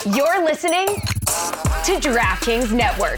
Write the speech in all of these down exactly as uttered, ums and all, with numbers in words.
You're listening to DraftKings Network.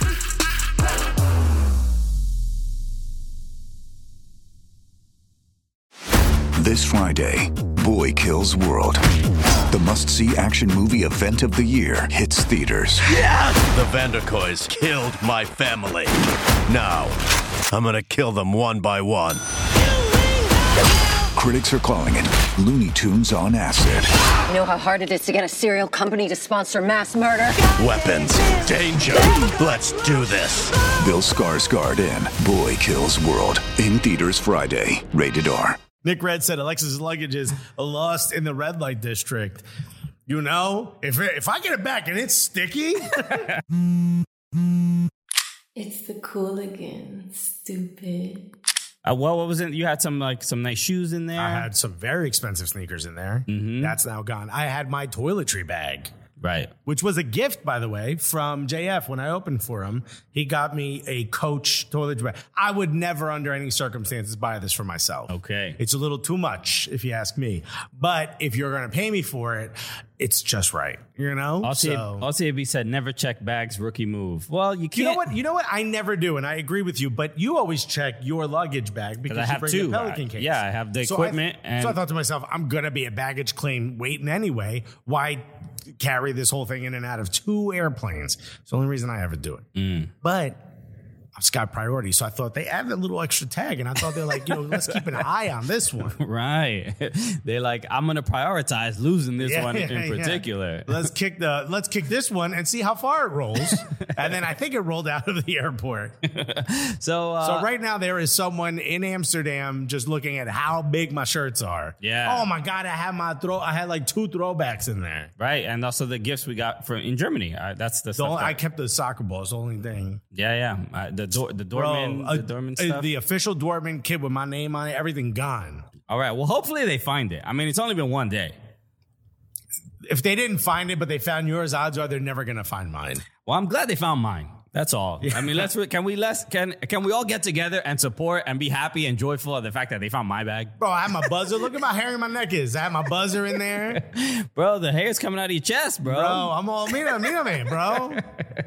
This Friday, Boy Kills World. The must-see action movie event of the year hits theaters. Yes! The Vanderkoys killed my family. Now, I'm gonna kill them one by one. Critics are calling it Looney Tunes on acid. You know how hard it is to get a cereal company to sponsor mass murder? Weapons, danger. Let's do this. Bill Skarsgård in Boy Kills World. In theaters Friday. Rated R. Nick Red said Alexis' luggage is lost in the red light district. You know, if if I get it back and it's sticky. It's the Cooligan, stupid. Uh, well, what was it? You had some like some nice shoes in there. I had some very expensive sneakers in there. Mm-hmm. That's now gone. I had my toiletry bag. Right. Which was a gift, by the way, from J F when I opened for him. He got me a Coach toiletry bag. I would never, under any circumstances, buy this for myself. Okay. It's a little too much, if you ask me. But if you're going to pay me for it, it's just right. You know? Also, A B said, never check bags, rookie move. Well, you can't. You know what? You know what? I never do, and I agree with you. But you always check your luggage bag because I you have bring two. a Pelican case. Yeah, I have the so equipment. I, and so I thought to myself, I'm going to be a baggage claim waiting anyway. Why carry this whole thing in and out of two airplanes? It's the only reason I ever do it. Mm. But I've got priority, so I thought they added a little extra tag, and I thought they're like, you know, let's keep an eye on this one. Right. They're like, I'm going to prioritize losing this Yeah, one yeah, in particular. Yeah. Let's kick the let's kick this one and see how far it rolls. And then I think it rolled out of the airport. so uh, so right now there is someone in Amsterdam just looking at how big my shirts are. Yeah. Oh my God, I had my throw. I had like two throwbacks in there. Right, and also the gifts we got from in Germany. Uh, that's the, the stuff. only, that, I kept the soccer ball. It's the only thing. Yeah, yeah. Uh, the Dor- the Dortmund, Bro, uh, the Dortmund uh, stuff. The official Dortmund kit with my name on it. Everything gone. All right. Well, hopefully they find it. I mean, it's only been one day. If they didn't find it, but they found yours, odds are they're never going to find mine. Well, I'm glad they found mine. That's all. Yeah. I mean, let's can we let's can can we all get together and support and be happy and joyful of the fact that they found my bag? Bro, I have my buzzer. Look at how hairy my neck is. I have my buzzer in there. Bro, the hair's coming out of your chest, bro. Bro, I'm all mira, mira, man, bro.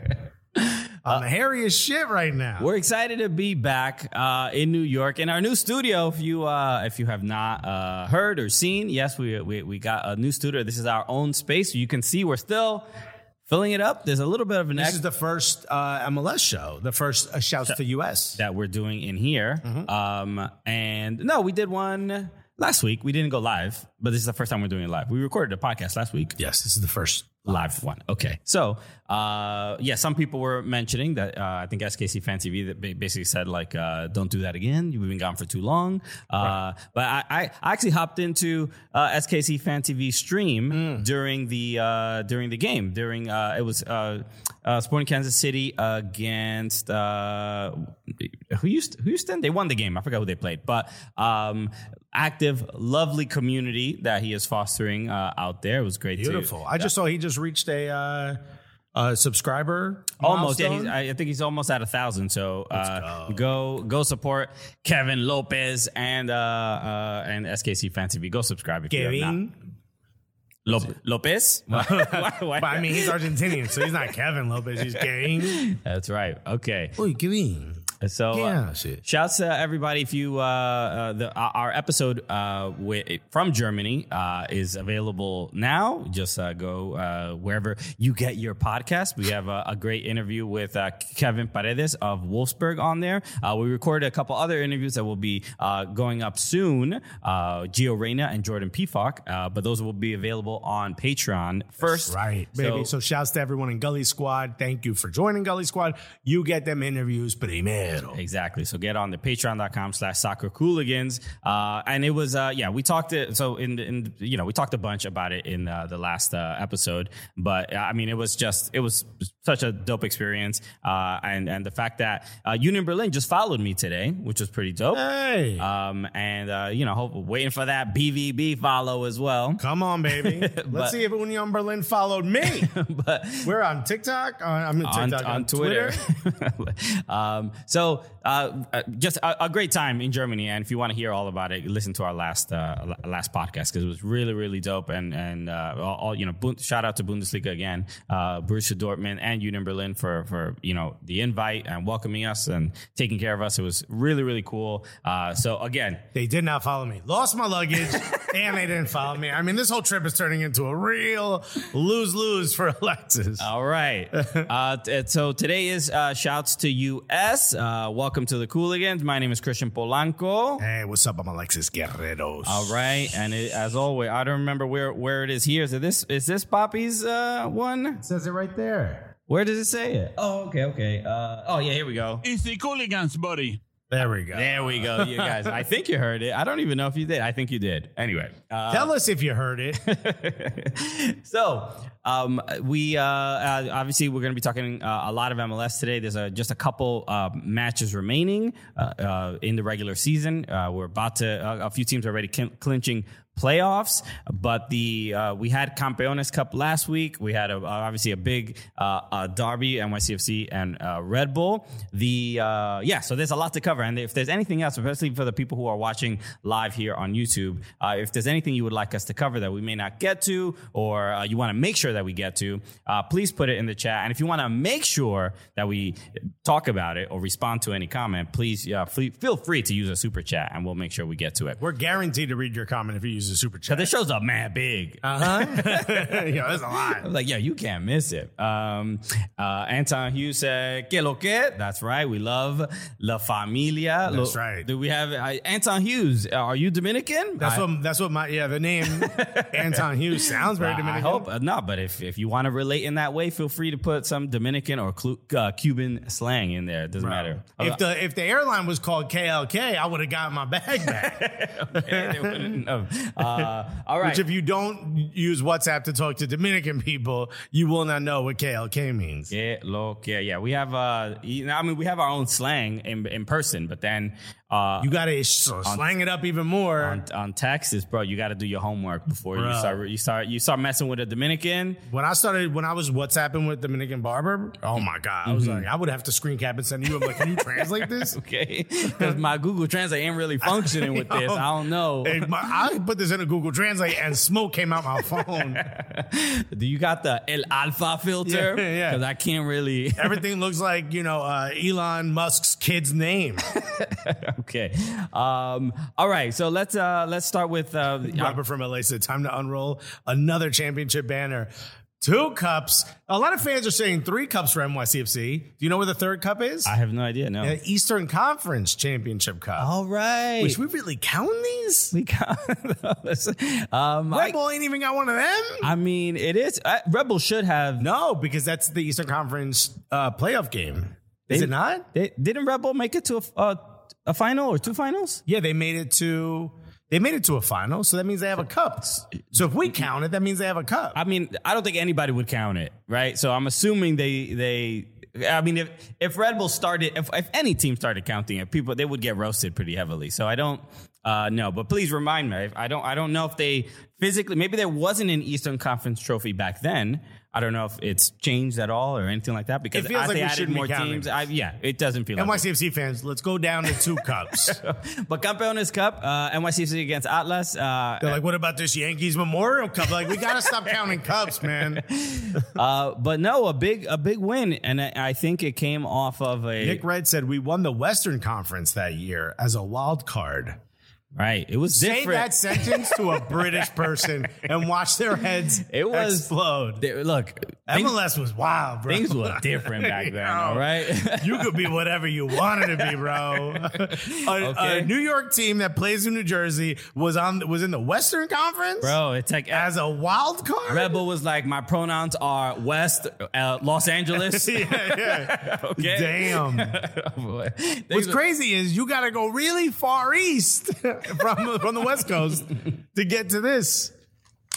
I'm the hairiest shit right now. We're excited to be back uh, in New York in our new studio. If you uh, if you have not uh, heard or seen, yes, we, we we got a new studio. This is our own space. You can see we're still filling it up. There's a little bit of an This ex- is the first uh, M L S show, the first uh, shouts to U S that we're doing in here. Mm-hmm. Um, and no, we did one last week. We didn't go live, but this is the first time we're doing it live. We recorded a podcast last week. Yes, this is the first live one. Okay. So, uh, yeah, some people were mentioning that, uh, I think S K C Fan T V that basically said like, uh, don't do that again. You've been gone for too long. Uh, right. But I, I actually hopped into, uh, S K C Fan T V stream mm. during the, uh, during the game, during, uh, it was, uh, uh, Sporting Kansas City against, uh, who used, Houston? They won the game. I forgot who they played, but, um, active, lovely community that he is fostering, uh, out there. It was great. Beautiful. To, I just saw he just reached a uh, uh, subscriber almost. Yeah, milestone. he's, I think he's almost at a thousand. So uh, go. go go support Kevin Lopez and uh, uh, and S K C Fan T V. Go subscribe if Kevin? you have not. Lop- Lopez? why, why? But I mean, he's Argentinian, so he's not Kevin Lopez. He's Kevin. That's right. Okay. Oh, Kevin. So, yeah, uh, shit. shouts to everybody. If you, uh, uh, the, our episode uh, with, from Germany uh, is available now. Just uh, go uh, wherever you get your podcast. We have a, a great interview with uh, Kevin Paredes of Wolfsburg on there. Uh, we recorded a couple other interviews that will be uh, going up soon. Uh, Gio Reyna and Jordan Pefok, uh, but those will be available on Patreon first. That's right, baby. So, so shouts to everyone in Gully Squad. Thank you for joining Gully Squad. You get them interviews primero. Exactly. So get on the patreon.com slash soccer cooligans. Uh, and it was, uh, yeah, we talked to, so in, the, in, you know, we talked a bunch about it in uh, the last uh, episode, but uh, I mean, it was just, it was such a dope experience. Uh, and, and the fact that uh, Union Berlin just followed me today, which was pretty dope. Hey. Um, and, uh, you know, hope, waiting for that B V B follow as well. Come on, baby. Let's But- see if Union Berlin followed me. but We're on TikTok. Uh, I'm on TikTok. on, On, on Twitter. Twitter. um, so uh, uh, just a, a great time in Germany. And if you want to hear all about it, listen to our last uh, last podcast because it was really, really dope. And, and uh, all, all, you know, Bund- shout out to Bundesliga again, uh, Borussia Dortmund and Union Berlin for, for, you know, the invite and welcoming us and taking care of us. It was really, really cool. Uh, so again, They did not follow me. Lost my luggage, and they didn't follow me. I mean, this whole trip is turning into a real lose-lose for Alexis. all right. uh, t- so today is uh, shouts to U S. Uh, welcome to the Cooligans. My name is Christian Polanco. Hey, what's up? I'm Alexis Guerreros. All right, and it, as always, I don't remember where, where it is here. Is it this? Is this Poppy's uh, one? It says it right there. Where does it say it? Oh, okay, okay. Uh, oh, yeah, here we go. It's the Cooligans, buddy. There we go. There we go, you guys. I think you heard it. I don't even know if you did. I think you did. Anyway, uh, Tell us if you heard it. so um, we uh, uh, obviously we're going to be talking uh, a lot of M L S today. There's a, just a couple uh, matches remaining uh, uh, in the regular season. Uh, we're about to uh, a few teams are already cl- clinching playoffs, but the uh, we had Campeones Cup last week. We had a, obviously a big uh, uh, derby, N Y C F C and uh, Red Bull. The uh, yeah, so there's a lot to cover. And if there's anything else, especially for the people who are watching live here on YouTube, uh, if there's anything you would like us to cover that we may not get to, or uh, you want to make sure that we get to, uh, please put it in the chat. And if you want to make sure that we talk about it or respond to any comment, please uh, f- feel free to use a super chat, and we'll make sure we get to it. We're guaranteed to read your comment if you use a super chat. Because the show's up mad big. Uh-huh. Yeah, that's a lot. I was like, yeah, you can't miss it. Um, uh, Anton Hughes said, que lo que? That's right. We love La Familia. That's Lo- right. Do we have uh, Anton Hughes? Are you Dominican? That's I, what that's what my yeah the name Anton Hughes sounds very I Dominican. hope uh, no, but if, if you want to relate in that way, feel free to put some Dominican or clu- uh, Cuban slang in there. It doesn't matter. If the if the airline was called K L K, I would have gotten my bag back. Okay, they wouldn't know. Uh, all right. Which if you don't use WhatsApp to talk to Dominican people, you will not know what K L K means. Yeah, look, yeah, yeah. We have, uh, you know, I mean, we have our own slang in in person, but then uh, You got to slang it up even more. on, on Texas, bro, you got to do your homework before you Bro. start. You start. You start messing with a Dominican. When I started, when I was WhatsApping with Dominican barber, oh my God, I was like, I would have to screen cap and send you. I'm like, can you translate this? Okay, because my Google Translate ain't really functioning with this. I don't know. Hey, my, I put this in a Google Translate and smoke came out my phone. Do you got the El Alfa filter? Yeah, yeah. Because I can't really. Everything looks like, you know, uh, Elon Musk's kid's name. Okay. Um, all right. So let's uh, let's start with uh, Robert from L A said, time to unroll another championship banner. Two cups. A lot of fans are saying three cups for N Y C F C. Do you know where the third cup is? I have no idea. No. The Eastern Conference Championship Cup. All right. Which we really count these? we got. um, Red I, Bull ain't even got one of them? I mean, it is. Uh, Red Bull should have. No, because that's the Eastern Conference uh, playoff game. Is They- it not? They, didn't Red Bull make it to a, uh, a final or two finals? Yeah, they made it to they made it to a final, so that means they have a cup. So if we count it, that means they have a cup. I mean, I don't think anybody would count it, right? So I'm assuming they they. I mean, if if Red Bull started, if, if any team started counting it, people they would get roasted pretty heavily. So I don't uh, know, but please remind me. I don't I don't know if they physically. Maybe there wasn't an Eastern Conference trophy back then. I don't know if it's changed at all or anything like that because It feels as like they we added shouldn't be more counting teams, this. I, yeah, it doesn't feel N Y like C F C fans, let's go down to two cups. it. But Campeones Cup, uh, N Y C F C against Atlas. Uh, They're like, what about this Yankees Memorial Cup? Like, we got to stop counting cups, man. uh, but no, a big a big win, and I, I think it came off of a Nick Red said we won the Western Conference that year as a wild card. right. It was Say different. that sentence to a British person and watch their heads It was- explode. They- look, M things, L S was wild, bro. things were different back then. Yo, All right. You could be whatever you wanted to be, bro. a, Okay. a New York team that plays in New Jersey was on was in the Western Conference, Bro, it's like as a wild card. Red Bull was like, my pronouns are West, uh, Los Angeles. yeah, yeah. Okay. Damn. Boy. What's Things were- crazy is you got to go really far east from from the West Coast to get to this.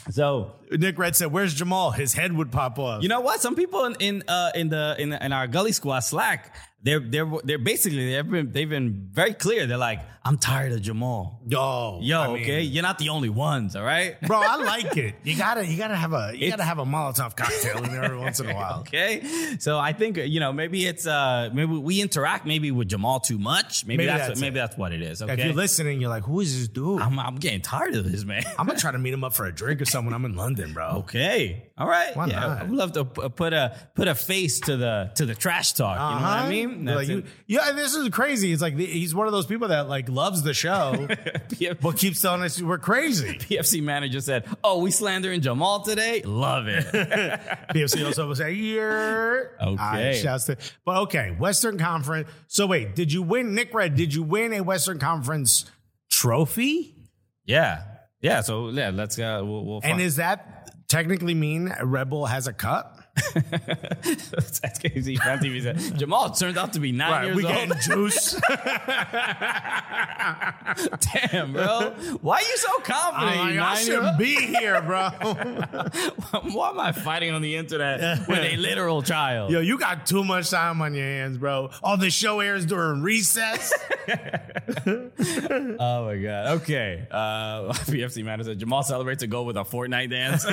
So Nick Red said, "Where's Jamal?" His head would pop off. you know what? Some people in in uh, in the in, in our Gully Squad Slack, they're they're they're basically they've been they've been very clear. They're like, I'm tired of Jamal. Yo, Yo, I mean, okay, you're not the only ones, all right, bro. I like it. You gotta you gotta have a you It's- gotta have a Molotov cocktail in there every once in a while. Okay, so I think you know maybe it's uh maybe we interact maybe with Jamal too much. Maybe, Maybe that's, that's maybe it. that's what it is. Okay, If you're listening, you're like, "Who is this dude?" I'm, I'm I'm getting tired of this, man. gonna try to meet him up for a drink or something when I'm in London, bro. Okay, all right. Why yeah, not? I would love to p- put a put a face to the to the trash talk. You know what I Uh-huh. mean? Like That's you, it. yeah, this is crazy. It's like the, he's one of those people that like loves the show, P F- but keeps telling us we're crazy. P F C manager said, "Oh, we slandering Jamal today. Love it." P F C also will say, "Yeah." Okay. shouts to, but okay, Western Conference. So wait, did you win, Nick Red? Did you win a Western Conference trophy? Yeah, yeah. So yeah, let's uh, we'll, we'll And find- does that technically mean Red Bull has a cup? S K C Fan T V said Jamal turns out to be nine years we old. getting juice. Damn, bro. Why are you so confident? I'm you like, I nine-year-old? shouldn't be here, bro. Why am I fighting on the internet with a literal child? Yo, you got too much time on your hands, bro. All the show airs during recess. Oh my god. Okay. Uh, P F C manager said Jamal celebrates a goal with a Fortnite dance.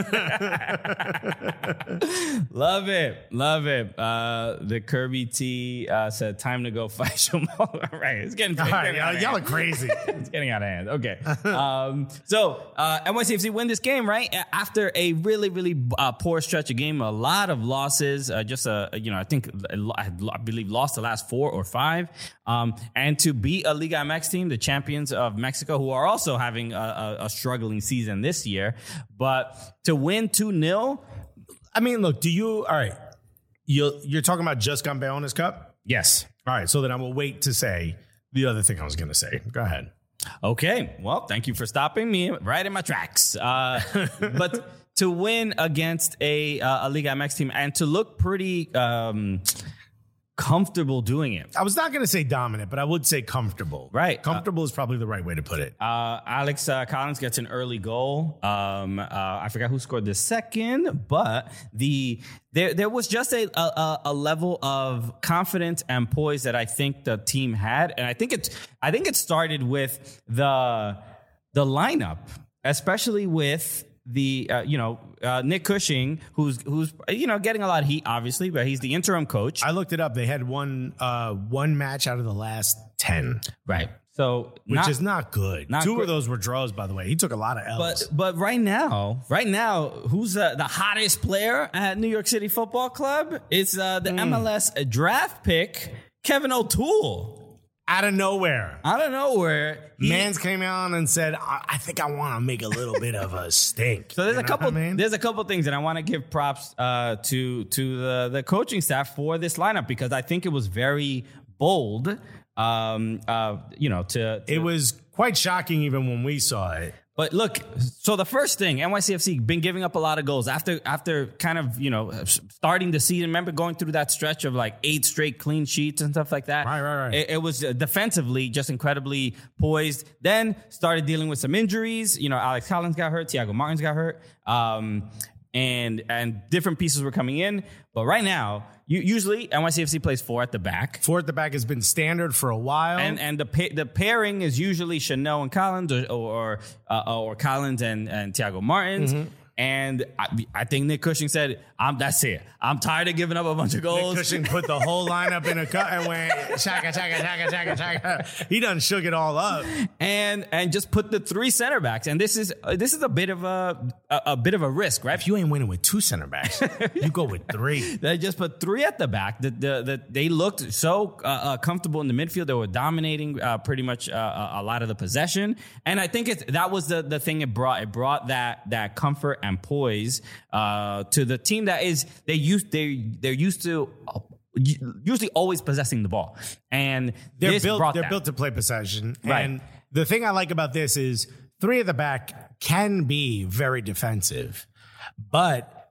Love it. Love it. Uh, the Kirby T uh, said time to go fight Jamal. All right. It's getting, All it's right, getting out y'all, of y'all are hand. crazy. It's getting out of hand. Okay. Um, so uh, N Y C F C win this game, right? After a really, really uh, poor stretch of game, a lot of losses. Uh, just, uh, you know, I think, I believe lost the last four or five. Um, and to beat a Liga M X team, the champions of Mexico, who are also having a, a, a struggling season this year. But to win two nil. I mean, look, do you, all right, you you're talking about just Campeones Cup? Yes. All right, so then I will wait to say the other thing I was going to say. Go ahead. Okay. Well, thank you for stopping me right in my tracks. Uh, but to win against a, uh, a Liga M X team and to look pretty um, comfortable doing it. I was not going to say dominant, but I would say comfortable. Right. Comfortable uh, is probably the right way to put it. Uh, Alex uh, Collins gets an early goal. Um, uh, I forgot who scored the second, but the there there was just a, a a level of confidence and poise that I think the team had, and I think it I think it started with the the lineup, especially with the uh, you know uh, Nick Cushing, who's who's you know getting a lot of heat, obviously, but he's the interim coach. I looked it up. They had one uh, one match out of the last ten, Right. So which not, is not good. not Two good. of those were draws, by the way. He took a lot of L's. But but right now, right now, who's uh, the hottest player at New York City Football Club? It's uh, the Mm. M L S draft pick, Kevin O'Toole. Out of nowhere, I don't know where. He, Mans came on and said, I, I think I want to make a little bit of a stink. so there's You a know couple. what I mean? There's a couple things that I want to give props uh, to to the the coaching staff for this lineup because I think it was very bold. Um, uh, you know, to, to It was quite shocking even when we saw it. But look, so the first thing, N Y C F C been giving up a lot of goals after after kind of, you know, starting the season. Remember going through that stretch of like eight straight clean sheets and stuff like that? Right, right, right. It, it was defensively just incredibly poised. Then started dealing with some injuries. You know, Alex Collins got hurt. Thiago Martins got hurt. Um, and and different pieces were coming in. But right now, you, usually N Y C F C plays four at the back. Four at the back has been standard for a while. And and the pa- the pairing is usually Chanel and Collins or or, uh, or Collins and, and Thiago Martins. Mm-hmm. And I, I think Nick Cushing said, "I'm that's it. I'm tired of giving up a bunch of goals." Nick Cushing put the whole lineup in a cut and went chaka chaka chaka chaka chaka. He done shook it all up. and and just put the three center backs. And this is uh, this is a bit of a, a a bit of a risk, right? If you ain't winning with two center backs, you go with three. They just put three at the back. The, the, the, they looked so uh, uh, comfortable in the midfield. They were dominating uh, pretty much uh, a lot of the possession. And I think it's, that was the, the thing it brought. It brought that that comfort and poise uh, to the team that is they used they they're used to uh, usually always possessing the ball. And They're this built. brought They're that. built to play possession. Right. And the thing I like about this is three at the back can be very defensive, but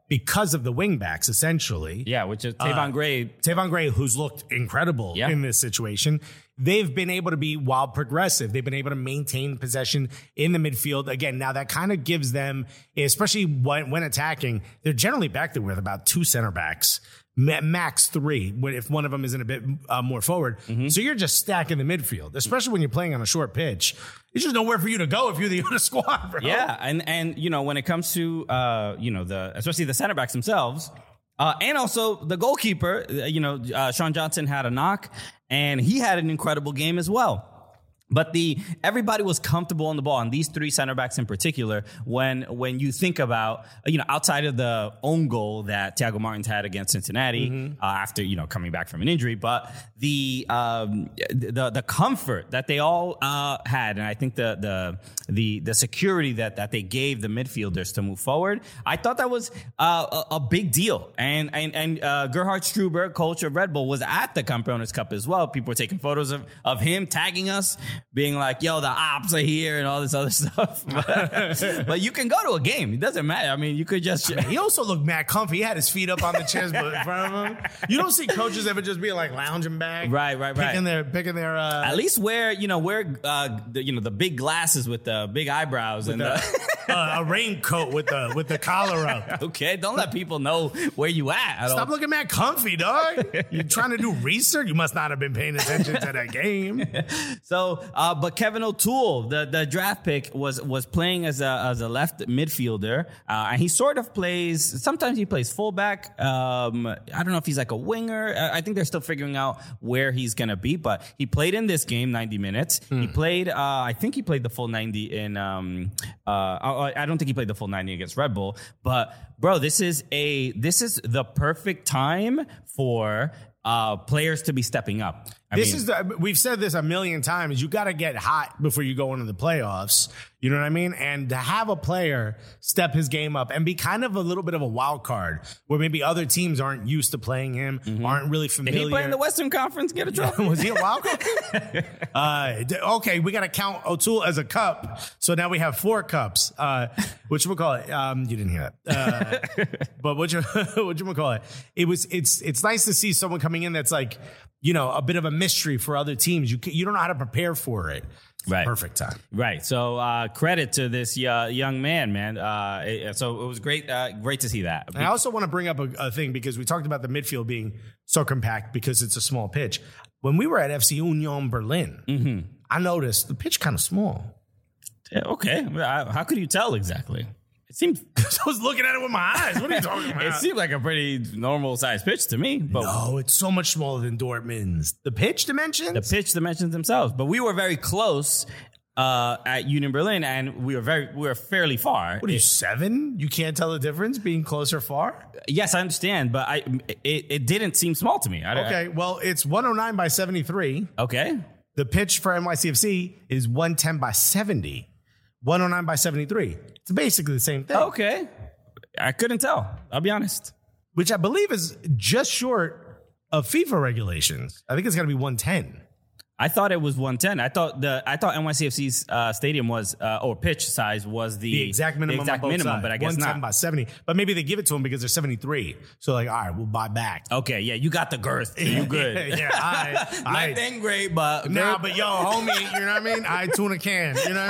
because of the wingbacks, essentially. Yeah, which is Tavon Uh, Gray. Tavon Gray, who's looked incredible Yeah. in this situation. They've been able to be wild progressive. They've been able to maintain possession in the midfield. Again, now that kind of gives them, especially when, when attacking, they're generally back there with about two center backs, ma- max three, when- if one of them isn't a bit uh, more forward. Mm-hmm. So you're just stacking the midfield, especially when you're playing on a short pitch. There's just nowhere for you to go if you're the other squad, bro. Yeah, and and you know when it comes to uh you know the especially the center backs themselves, uh and also the goalkeeper, uh, you know uh, Sean Johnson had a knock, and he had an incredible game as well. But the everybody was comfortable on the ball, and these three center backs in particular, when when you think about, you know, outside of the own goal that Thiago Martins had against Cincinnati mm-hmm. uh, after, you know, coming back from an injury, but the um, the the comfort that they all uh, had, and I think the the the the security that that they gave the midfielders to move forward, I thought that was uh, a, a big deal. And and and uh, Gerhard Struber, coach of Red Bull, was at the Campeones Cup as well. People were taking photos of of him, tagging us, being like, yo, the ops are here and all this other stuff. But, but you can go to a game. It doesn't matter. I mean, you could just... He also looked mad comfy. He had his feet up on the chairs in front of him. You don't see coaches ever just being like lounging back. Right, right, right. Picking their... Picking their uh, At least wear, you know, wear, uh, the, you know, the big glasses with the big eyebrows. and the, the uh, a raincoat with the with the collar up. Okay, don't let people know where you at. I Stop don't... looking mad comfy, dog. You trying to do research? You must not have been paying attention to that game. So, uh, but Kevin O'Toole, the, the draft pick, was was playing as a as a left midfielder, uh, and he sort of plays. Sometimes he plays fullback. Um, I don't know if he's like a winger. I, I think they're still figuring out where he's gonna be. But he played in this game ninety minutes. Hmm. He played. Uh, I think he played the full ninety in. Um, uh, I, I don't think he played the full ninety against Red Bull. But bro, this is a this is the perfect time for uh, players to be stepping up. I this mean, is the, we've said this a million times. You got to get hot before you go into the playoffs. You know what I mean? And to have a player step his game up and be kind of a little bit of a wild card where maybe other teams aren't used to playing him, mm-hmm. aren't really familiar. Did he play in the Western Conference? Get a trophy? Was he a wild card? uh, okay, we got to count O'Toole as a cup. So now we have four cups. Uh, what you call it? Um, you didn't hear that. Uh, but what you what you call it? It was. It's it's nice to see someone coming in that's like, you know, a bit of a mystery for other teams. You you don't know how to prepare for it. Right. Perfect time. Right. So uh, credit to this uh, young man, man. Uh, it, so it was great, uh, great to see that. And I also want to bring up a, a thing because we talked about the midfield being so compact because it's a small pitch. When we were at F C Union Berlin, mm-hmm. I noticed the pitch kind of small. Yeah, okay. How could you tell exactly? It seemed. I was looking at it with my eyes. What are you talking about? It seemed like a pretty normal sized pitch to me. But no, it's so much smaller than Dortmund's. The pitch dimensions? The pitch dimensions themselves. But we were very close uh, at Union Berlin, and we were very we were fairly far. What are you, seven? You can't tell the difference being close or far? Yes, I understand, but I it, it didn't seem small to me. I, okay, I, well, it's one oh nine by seventy-three. Okay. The pitch for N Y C F C is one ten by seventy. one oh nine by seventy-three. It's basically the same thing. Okay. I couldn't tell. I'll be honest. Which I believe is just short of FIFA regulations. I think it's got to be one ten. I thought it was one ten. I thought the I thought N Y C F C's uh, stadium was uh, or pitch size was the, the exact minimum. The exact on both minimum, sides. but I guess one ten not. By seventy. But maybe they give it to them because they're seventy-three. So like, all right, we'll buy back. Okay, yeah, you got the girth. You good? yeah, I, not I, that great, but nah, but yo, homie, you know what I mean? I tuna can. You know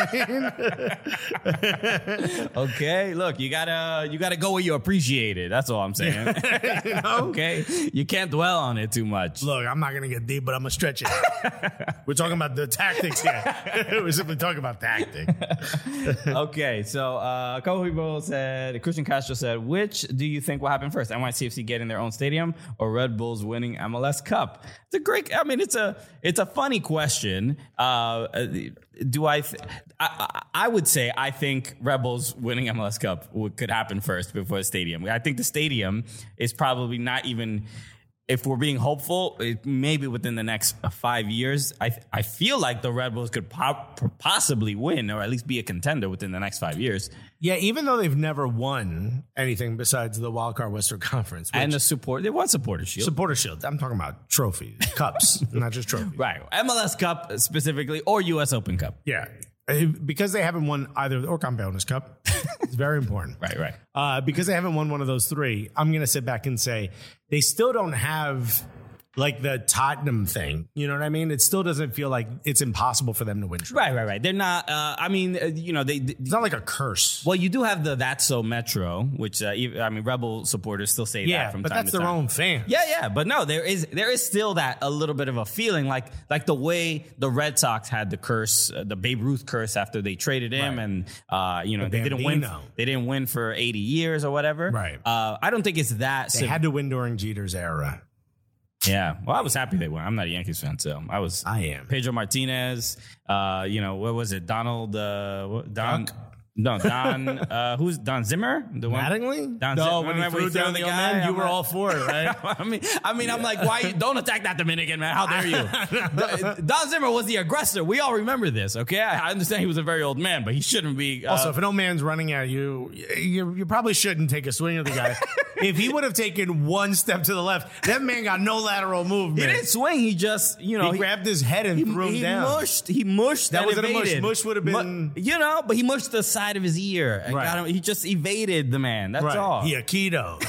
what I mean? Okay, look, you gotta you gotta go where you appreciate it. That's all I'm saying. You know? Okay, you can't dwell on it too much. Look, I'm not gonna get deep, but I'm gonna stretch it. We're talking about the tactics here. We're simply talking about tactics. Okay, so uh, a couple people said, Christian Castro said, which do you think will happen first? N Y C F C getting their own stadium or Red Bulls winning M L S Cup? It's a great, I mean, it's a it's a funny question. Uh, do I, th- I, I would say I think Red Bulls winning M L S Cup would, could happen first before the stadium. I think the stadium is probably not even... If we're being hopeful, it, maybe within the next five years, I I feel like the Red Bulls could pop, possibly win or at least be a contender within the next five years. Yeah, even though they've never won anything besides the Wildcard Western Conference. And the support, they won Supporter Shield. Supporter Shield. I'm talking about trophies, cups, not just trophies. Right. M L S Cup specifically or U S Open Cup. Yeah. because they haven't won either or Campeones Cup. It's very important. Right, right. Uh, because they haven't won one of those three, I'm going to sit back and say they still don't have like the Tottenham thing. You know what I mean? It still doesn't feel like it's impossible for them to win. Right, right, right. They're not, uh, I mean, uh, you know, they, it's not like a curse. Well, you do have the That's So Metro, which, uh, even, I mean, Rebel supporters still say yeah, that from but time that's to their time. own fans. Yeah, yeah. But no, there is there is still that a little bit of a feeling like like the way the Red Sox had the curse, uh, the Babe Ruth curse after they traded him. Right. And, uh, you know, The they didn't win. Bambino. They didn't win for eighty years or whatever. Right. Uh, I don't think it's that. They sim- had to win during Jeter's era. Yeah, well, I was happy they won. I'm not a Yankees fan, so I was. I am. Pedro Martinez. Uh, you know, what was it? Donald. Uh, what- Don. Duck? No, Don. uh, who's Don Zimmer? The one. Mattingly? Don no, Zimmer. when he Remember threw down the old man, you I'm were like- all for it, right? I mean, I mean, I'm like, why? Don't attack that Dominican man. How dare you? Don Zimmer was the aggressor. We all remember this, okay? I understand he was a very old man, but he shouldn't be. Uh, Also, if an old man's running at you, you, you probably shouldn't take a swing at the guy. If he would have taken one step to the left, that man got no lateral movement. he didn't swing. He just, you know, He grabbed his head and He, threw him he down. mushed. He mushed. That and wasn't a mush. evaded. Mush would have been- Mu- you know, but he mushed the side of his ear. And Right. got him, he just evaded the man. That's Right. all. He Aikido.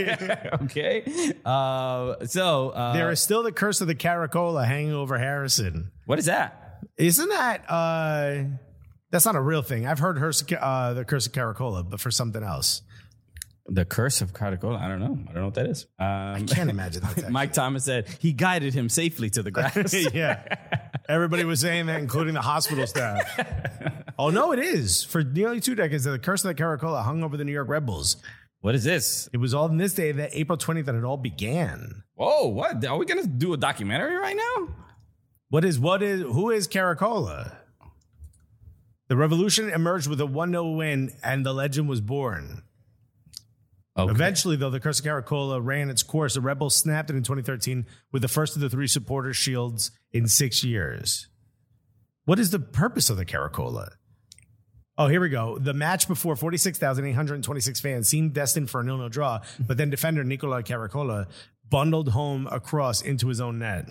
Okay. Uh, so uh, There is still the curse of the Caracola hanging over Harrison. what is that? Isn't that, uh, that's not a real thing. I've heard Hers- uh, the curse of Caracola, but for something else. The curse of Caracola. I don't know. I don't know what that is. Um, I can't imagine that's actually- Mike Thomas said he guided him safely to the grass. Yeah. Everybody was saying that, including the hospital staff. Oh, no, it is. For nearly two decades, the curse of the Caracola hung over the New York Red Bulls. What is this? It was on this day, that April twentieth, that it all began. Whoa! What are we gonna do a documentary right now? What is, what is, who is Caracola? The revolution emerged with a one nil win, and the legend was born. Okay. Eventually, though, the curse of Caracola ran its course. The Red Bulls snapped it in twenty thirteen with the first of the three supporter shields in six years. What is the purpose of the Caracola? Oh, here we go. The match before forty-six thousand eight hundred twenty-six fans seemed destined for a nil nil draw, but then defender Nicola Caracola bundled home a cross into his own net.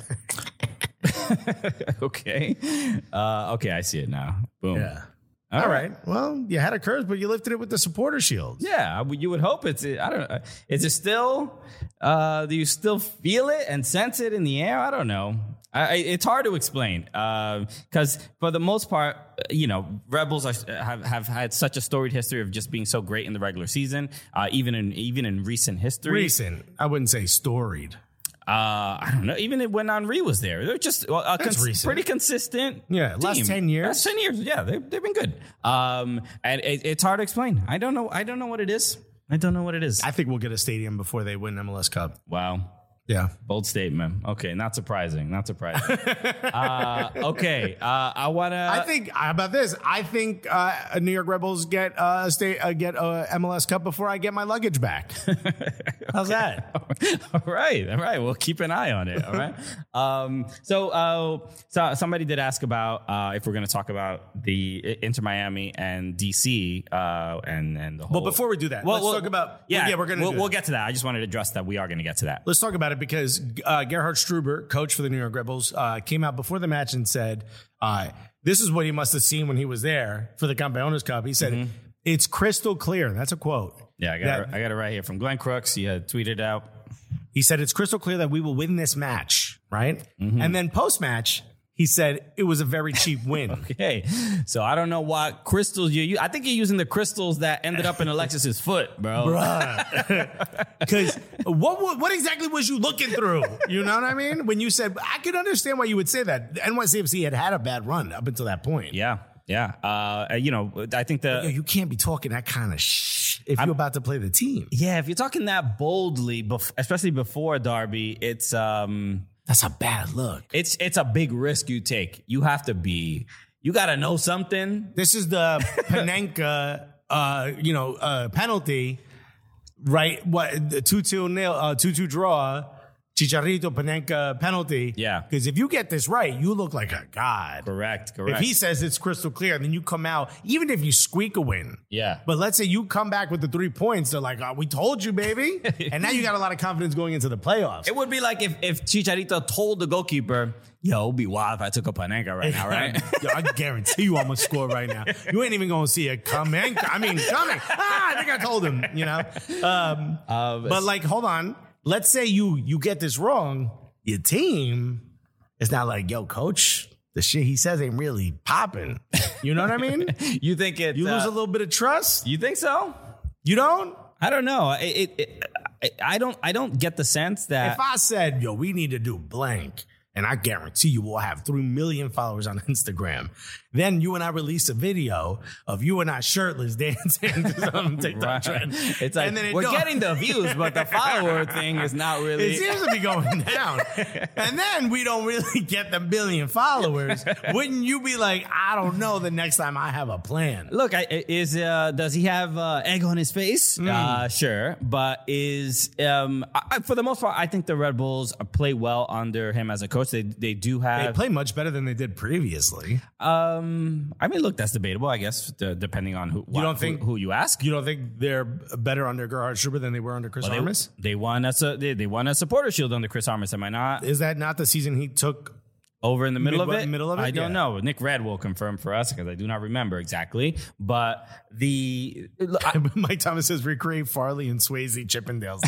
Okay. Uh, okay, I see it now. Boom. Yeah. All All right. right. Well, you had a curse, but you lifted it with the supporter shield. Yeah, I would- you would hope it's. I don't know. Is it still? Uh, do you still feel it and sense it in the air? I don't know. I, I- it's hard to explain because for the most part, you know, Rebels are, have have had such a storied history of just being so great in the regular season, uh, even in even in recent history. Recent. I wouldn't say storied. Uh, I don't know. Even when Henri was there, they're just well, a That's cons- recent. pretty consistent. Yeah, last team. ten years. Last ten years. Yeah, they, they've been good. Um, and it, it's hard to explain. I don't know. I don't know what it is. I don't know what it is. I think we'll get a stadium before they win M L S Cup. Wow. Yeah. Bold statement. Okay, not surprising. Not surprising. uh, okay, uh, I want to. I think, how about this? I think uh, New York Rebels get uh, stay, uh, get a M L S Cup before I get my luggage back. How's that? all right, all right. We'll keep an eye on it. All right. um, so, uh, so somebody did ask about uh, if we're going to talk about the Inter Miami and D C uh, and and the whole. Well, before we do that, let's talk about. Yeah, yeah, we're going to. We'll, do we'll that. get to that. I just wanted to address that. We are going to get to that. Let's talk about it because uh, Gerhard Struber, coach for the New York Rebels, uh, came out before the match and said, uh, "This is what he must have seen when he was there for the Campeones Cup." He said, Mm-hmm. "It's crystal clear." That's a quote. Yeah, I got That- it, I got it right here from Glenn Crooks. He had tweeted out. He said, "It's crystal clear that we will win this match." Right, Mm-hmm. and then post match, he said it was a very cheap win. Okay, so I don't know what crystals you use. I think you're using the crystals that ended up in Alexis's foot, bro. Because what, what what exactly was you looking through? You know what I mean? When you said, I could understand why you would say that. N Y C F C had had a bad run up until that point. Yeah, yeah. Uh, you know, I think the Yo, you can't be talking that kind of shh if you're about to play the team. yeah. If you're talking that boldly, bef- especially before Derby, it's um, That's a bad look. it's it's a big risk you take. You have to be. You got to know something. This is the Panenka, uh, you know, uh, penalty, right? What two two nil, uh, two two draw Chicharito Panenka penalty. Yeah. Because if you get this right, you look like a god. Correct, correct. If he says it's crystal clear, then you come out, even if you squeak a win. Yeah. But let's say you come back with the three points. They're like, oh, we told you, baby. And now you got a lot of confidence going into the playoffs. It would be like if, if Chicharito told the goalkeeper, yo, it'd be wild if I took a Panenka right now, right? Yo, I guarantee you I'm going to score right now. You ain't even going to see it coming. I mean, coming. Ah, I think I told him, you know? Um, uh, but like, hold on. Let's say you you get this wrong. Your team is not like, yo, coach, the shit he says ain't really popping. You know what I mean? You think it... You uh, lose a little bit of trust? You think so? You don't? I don't know. It, it, it, I don't I don't get the sense that... If I said, yo, we need to do blank, and I guarantee you will have three million followers on Instagram, then you and I release a video of you and I shirtless dancing to some TikTok Right. trend. It's like, And then it we're don't- getting the views, but the follower thing is not really... It seems to be going down. And then we don't really get the billion followers. Wouldn't you be like, I don't know the next time I have a plan? Look, I, is uh, does he have uh, egg on his face? Mm. Uh, sure, but is um, I, for the most part, I think the Red Bulls play well under him as a coach. They they do They have. play much better than they did previously. Um, I mean, look, that's debatable, I guess, d- depending on who You don't who- think- who, you ask. You don't think they're better under Gerhard Struber than they were under Chris Well, Armas? they, they won as a they, they won a supporter shield under Chris Armas. Am I not Is that not the season he took? over in the middle Mid- of it? middle of it? I don't Yeah. know. Nick Red will confirm for us because I do not remember exactly. But the I, Mike Thomas says recreate Farley and Swayze Chippendales.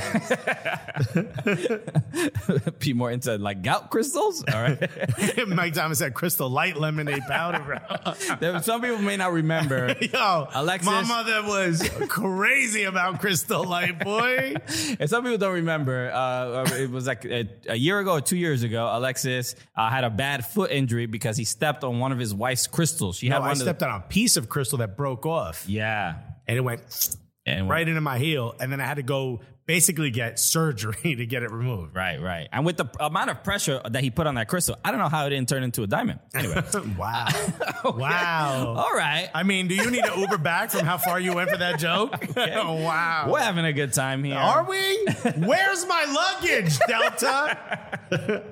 be more into like gout crystals. All right. Mike Thomas said Crystal Light lemonade powder. There, some people may not remember. Yo, Alexis- my mother was crazy about Crystal Light, boy. And some people don't remember. Uh, it was like a, a year ago or two years ago. Alexis uh, had a bad foot injury because he stepped on one of his wife's crystals. She No, had one I of the- stepped on a piece of crystal that broke off, Yeah. and it went And right into my heel, and then I had to go basically get surgery to get it removed. Right, right. And with the amount of pressure that he put on that crystal, I don't know how it didn't turn into a diamond. Anyway. Wow. Wow. All right. I mean, do you need to Uber back from how far you went for that joke? Wow. We're having a good time here. Are we? Where's my luggage, Delta?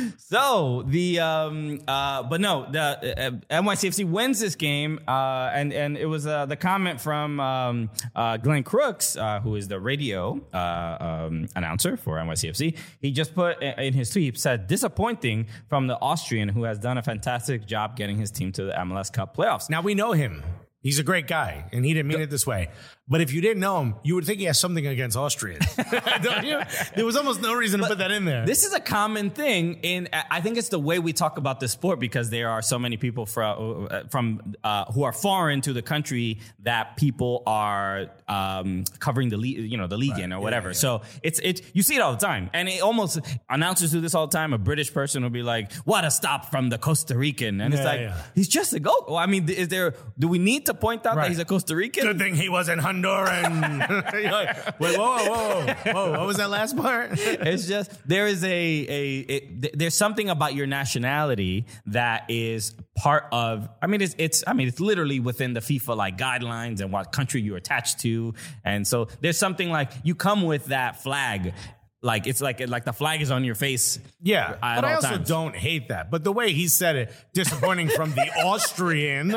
So the um uh but no the uh, N Y C F C wins this game uh and and it was uh, the comment from um uh Glenn Crooks uh who is the radio uh um announcer for N Y C F C. He just put in his tweet, said disappointing from the Austrian who has done a fantastic job getting his team to the M L S Cup playoffs. Now, we know him. He's a great guy, and he didn't mean it this way. But if you didn't know him, you would think he has something against Austrians. Don't you? There was almost no reason to put that in there. This is a common thing in. I think it's the way we talk about this sport because there are so many people from from uh, who are foreign to the country that people are um, covering the league, you know, the league right. in or whatever. Yeah, yeah. So it's it's you see it all the time, and it almost announcers do this all the time. A British person will be like, "What a stop from the Costa Rican," and yeah, it's like yeah. he's just a goat. Well, I mean, is there? Do we need to point out right. that he's a Costa Rican? Good thing he wasn't Honduran. Wait, whoa, whoa, whoa, whoa! What was that last part? It's just there is a a it, there's something about your nationality that is part of. I mean, it's it's. I mean, it's literally within the FIFA like guidelines and what country you're attached to, and so there's something like you come with that flag. Like it's like like the flag is on your face. Yeah, at but I all also times. don't hate that. But the way he said it, disappointing from the Austrian,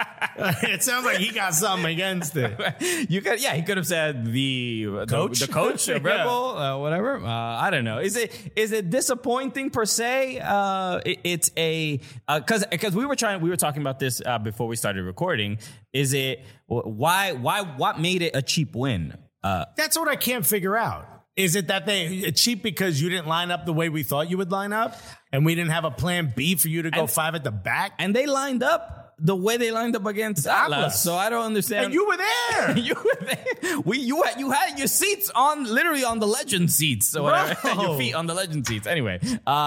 it sounds like he got something against it. You could, yeah, he could have said the Coach? the, the coach, a Red Yeah. Bull, uh, whatever. Uh, I don't know. Is it is it disappointing per se? Uh, it, it's a because uh, because we were trying we were talking about this uh, before we started recording. Is it why why what made it a cheap win? Uh, That's what I can't figure out. Is it that they it's cheap because you didn't line up the way we thought you would line up, and we didn't have a plan B for you to go And- five at the back? and they lined up the way they lined up against Atlas. Atlas. So I don't understand. And you were there. you were there. We you had you had your seats on literally on the legend seats or whatever. Bro. Your feet on the legend seats. Anyway, uh,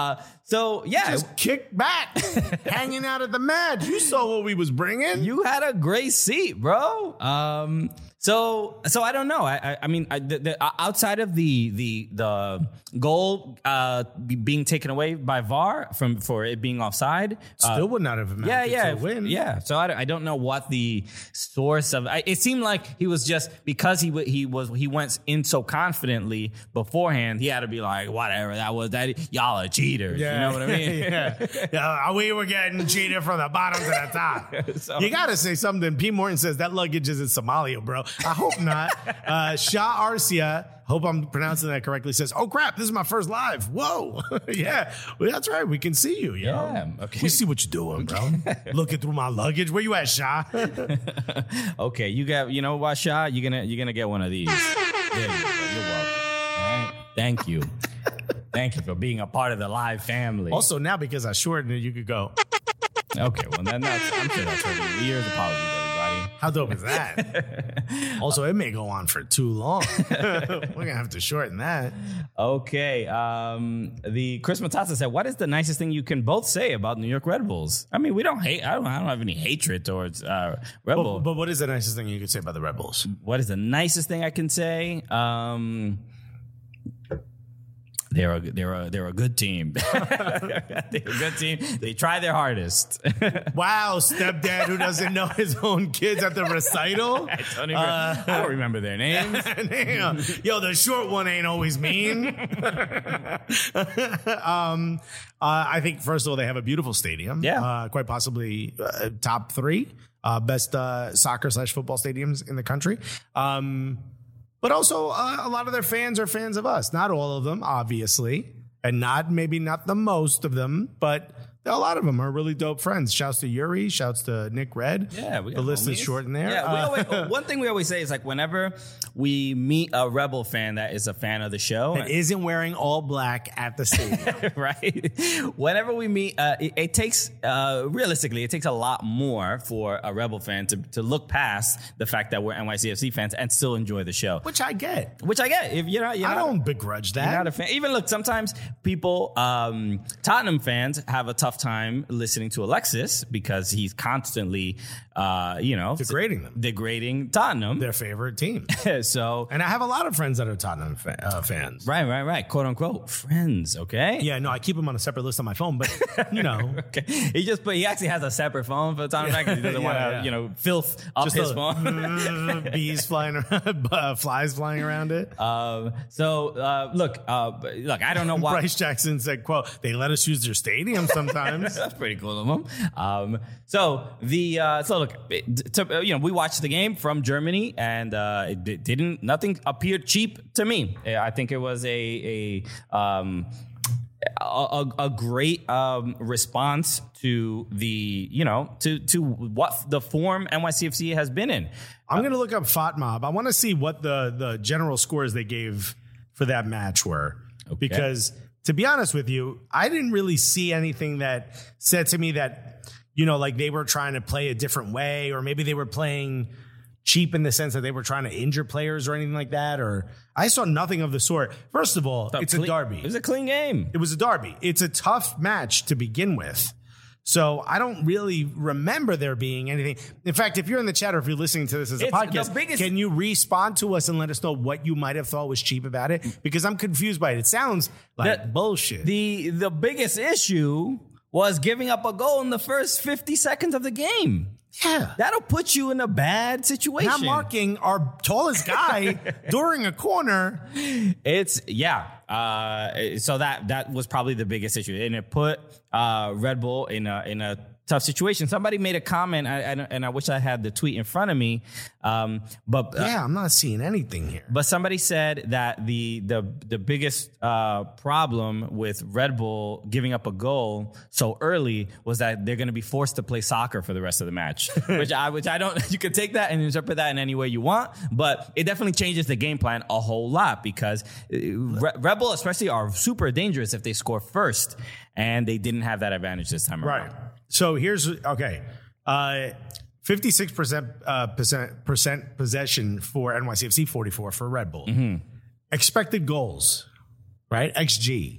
so yeah, Just kick back, hanging out at the match. You saw what we was bringing. you had a great seat, bro. Um, so so I don't know. I I, I mean, I, the, the, outside of the the the goal uh, be, being taken away by V A R from for it being offside, Still uh, would not have amounted yeah, yeah, to a win. yeah. So I, don't- I don't know what the source of. I, it seemed like he was just because he w- he was he went in so confidently beforehand. He had to be like, whatever that was. That y'all are cheaters. You know what I mean? yeah. yeah. We were getting cheated from the bottom to the top. So- You got to say something. P. Morton says that luggage is in Somalia, bro. I hope not. uh, Shah Arsia, hope I'm pronouncing that correctly, says, oh, crap, this is my first live. Whoa. yeah. Well, that's right. We can see you, yo. Yeah, okay. We see what you're doing, bro. Looking through my luggage. Where you at, Shah? Okay, you got you know what, Shah? You're gonna you're gonna get one of these. There you go. You're welcome. All right. Thank you. Thank you for being a part of the live family. Also, now because I shortened it, you could go, okay, well then that's I'm sure that's hurting your ears. Apologies, everybody. how dope is that? Also, it may go on for too long. We're going to have to shorten that. Okay. Um, the Chris Matassa said, "What is the nicest thing you can both say about New York Red Bulls?" I mean, we don't hate. I don't. I don't have any hatred towards uh, Red Bull. But, but what is the nicest thing you could say about the Red Bulls? What is the nicest thing I can say? Um, they're a they're a they're a good team. They're a good team. They try their hardest. Wow, stepdad who doesn't know his own kids at the recital. I don't even. I don't remember their names. Damn. Yo, the short one ain't always mean. um, uh, I think first of all they have a beautiful stadium. Yeah, uh, quite possibly uh, top three uh, best uh, soccer slash football stadiums in the country. Um, But also, uh, a lot of their fans are fans of us. Not all of them, obviously, and not maybe not the most of them, but a lot of them are really dope friends. Shouts to Yuri. Shouts to Nick Red. Yeah, we got the list homies. is short in there. Yeah, we Uh, always, one thing we always say is like whenever we meet a Rebel fan that is a fan of the show, that isn't wearing all black at the stadium. right? Whenever we meet, uh, it, it takes uh, realistically, it takes a lot more for a Rebel fan to to look past the fact that we're N Y C F C fans and still enjoy the show. Which I get. Which I get. If you're not, you're I not, don't begrudge that. You're not a fan. Even look, sometimes people, um, Tottenham fans have a tough time listening to Alexis because he's constantly, uh, you know, Degrading them. degrading Tottenham, Their favorite team. so. And I have a lot of friends that are Tottenham fa- uh, fans. Right, right, right. Quote unquote friends. Okay. Yeah, no, I keep them on a separate list on my phone, but you know. Okay. He just put. He actually has a separate phone for the Tottenham fan because he doesn't Yeah, want to, yeah. you know, filth up Just his a- phone. bees flying around, uh, flies flying around it. um. So uh, look, uh, look. I don't know why. Bryce Jackson said, quote, they let us use their stadium sometimes. That's pretty cool of them. Um, so the uh, so look, it, to, you know, we watched the game from Germany, and uh, it, it didn't nothing appeared cheap to me. I think it was a a um, a, a, a great um, response to the you know to to what the form N Y C F C has been in. I'm going to look up FOTMob. I want to see what the, the general scores they gave for that match were. Okay. Because to be honest with you, I didn't really see anything that said to me that, you know, like they were trying to play a different way, or maybe they were playing cheap in the sense that they were trying to injure players or anything like that. Or I saw nothing of the sort. First of all, it's a Clean- derby. It was a clean game. It was a derby. It's a tough match to begin with. So I don't really remember there being anything. In fact, if you're in the chat or if you're listening to this as a It's the podcast, biggest- can you respond to us and let us know what you might have thought was cheap about it? Because I'm confused by it. It sounds like The- bullshit. The the biggest issue was giving up a goal in the first fifty seconds of the game. yeah. That'll put you in a bad situation. Not marking our tallest guy during a corner. It's yeah. Uh, so that that was probably the biggest issue, and it put uh, Red Bull in a in a tough situation. Somebody made a comment, I, I, and I wish I had the tweet in front of me. Um, but uh, Yeah, I'm not seeing anything here. But somebody said that the the the biggest uh, problem with Red Bull giving up a goal so early was that they're going to be forced to play soccer for the rest of the match, which I which I don't. You can take that and interpret that in any way you want, but it definitely changes the game plan a whole lot because uh, Re- Red Bull especially are super dangerous if they score first, and they didn't have that advantage this time Right. around. So here's, okay. Uh, fifty-six percent, uh, percent, percent possession for N Y C F C, forty-four for Red Bull. Mm-hmm. Expected goals, right? X G.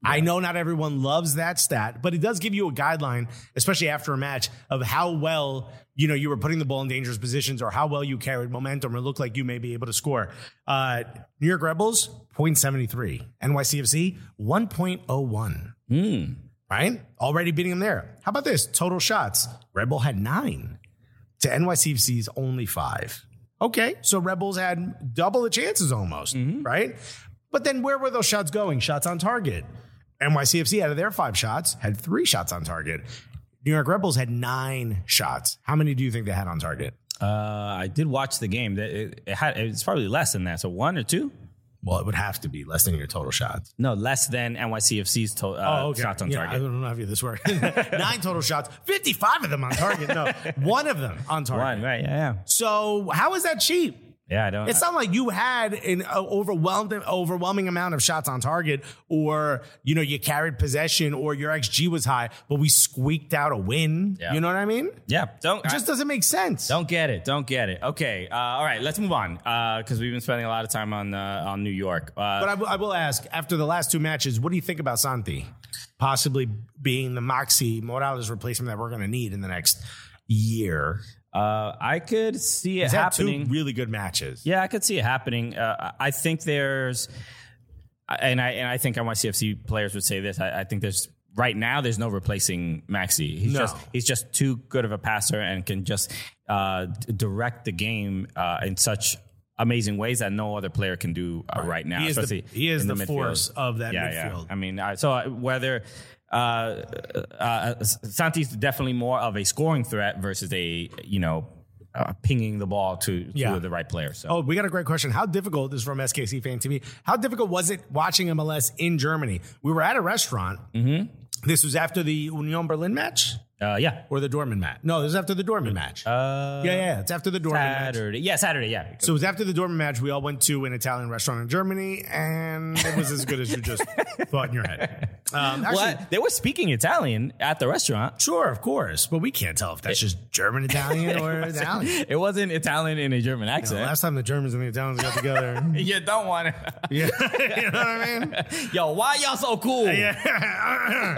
I know not everyone loves that stat, but it does give you a guideline, especially after a match, of how well, you know, you were putting the ball in dangerous positions or how well you carried momentum or looked like you may be able to score. Uh, New York Rebels, point seven three. N Y C F C, one point oh one. Mm. Right? Already beating them there. How about this? Total shots. Rebel had nine to N Y C F C's only five. Okay, so Rebels had double the chances almost, mm-hmm. right? But then where were those shots going? Shots on target. N Y C F C, out of their five shots, had three shots on target. New York Rebels had nine shots. How many do you think they had on target? Uh, I did watch the game. It, it had, it's probably less than that. So one or two? Well, it would have to be less than your total shots. No, less than N Y C F C's to, uh, oh, okay. shots on yeah, target. I don't know if this works. Nine total shots, fifty-five of them on target. No, one of them on target. One, right, yeah, yeah. So how is that cheap? Yeah, I don't. It's not like you had an overwhelming, overwhelming amount of shots on target, or you know you carried possession, or your X G was high, but we squeaked out a win. Yeah. You know what I mean? Yeah. Don't. It just I, doesn't make sense. Don't get it. Don't get it. Okay. Uh, all right. Let's move on because uh, we've been spending a lot of time on uh, on New York. Uh, but I, w- I will ask, after the last two matches, what do you think about Santi possibly being the Maxi Morales replacement that we're going to need in the next year? Uh, I could see it He's happening. Had two really good matches. Yeah, I could see it happening. Uh, I think there's, and I and I think N Y C F C players would say this. I, I think there's right now there's no replacing Maxi. He's no. just he's just too good of a passer and can just uh, direct the game uh, in such amazing ways that no other player can do uh, right. right now. He is especially the, he is in the, the force of that yeah, midfield. Yeah. I mean, I, so whether. Uh, uh, Santi's definitely more of a scoring threat versus a, you know, uh, pinging the ball to, to yeah. the right player. So. Oh, we got a great question. How difficult, this is from S K C Fan T V, how difficult was it watching M L S in Germany? We were at a restaurant. Mm-hmm. This was after the Union Berlin match? Uh, yeah. Or the Dortmund match? No, this is after the Dortmund match. Uh, yeah, yeah, it's after the Dortmund Saturday. match. Yeah, Saturday, yeah. So it was after the Dortmund match. We all went to an Italian restaurant in Germany, and it was as good as you just thought in your head. Um, actually, well, they were speaking Italian at the restaurant. Sure, of course. But we can't tell if that's just German Italian or Italian. It wasn't Italian in a German accent. You know, last time the Germans and the Italians got together. You don't want to. Yeah. You know what I mean? Yo, why y'all so cool? Yeah.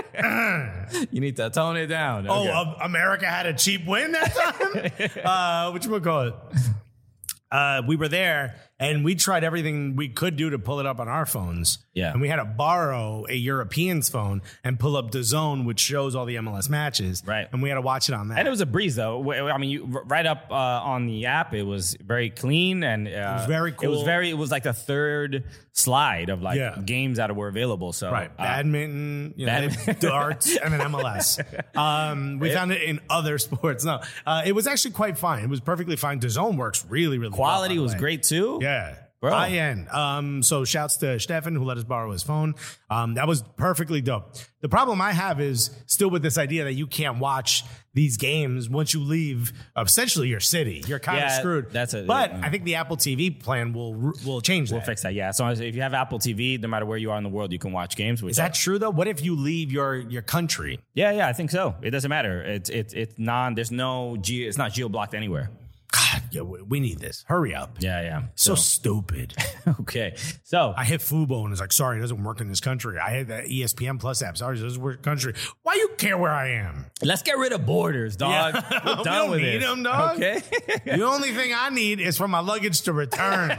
You need to tone it down. Okay. Oh, uh, America had a cheap win that time? uh, whatchamacallit? Uh, we were there, and we tried everything we could do to pull it up on our phones. Yeah. And we had to borrow a European's phone and pull up DAZN, which shows all the M L S matches. Right. And we had to watch it on that. And it was a breeze, though. I mean, you, right up uh, on the app, it was very clean. And uh, it was very cool. It was very, it was like the third slide of like yeah. games that were available. So Right. Uh, Badminton, you know, badminton. darts, and then M L S. Um, we it, found it in other sports. No, uh, it was actually quite fine. It was perfectly fine. DAZN works really, really Quality well. was great, too. Yeah. Bro. High end. Um, so shouts to Stefan, who let us borrow his phone. Um, that was perfectly dope. The problem I have is still with this idea that you can't watch these games once you leave essentially your city. You're kind yeah, of screwed. That's a, but yeah. I think the Apple T V plan will will change that. We'll fix that, yeah. So if you have Apple T V, no matter where you are in the world, you can watch games. Is that true, though? What if you leave your, your country? Yeah, yeah, I think so. It doesn't matter. It's it's it's non. There's no geo. It's not geo blocked anywhere. God, yeah, we need this. Hurry up. Yeah, yeah. So, so stupid. Okay. So I hit Fubo and it's like, sorry, it doesn't work in this country. I had the E S P N Plus app. Sorry, it doesn't work in this country. Why you care where I am? Let's get rid of borders, dog. Yeah. We're we done don't with need it. them, dog. Okay. The only thing I need is for my luggage to return.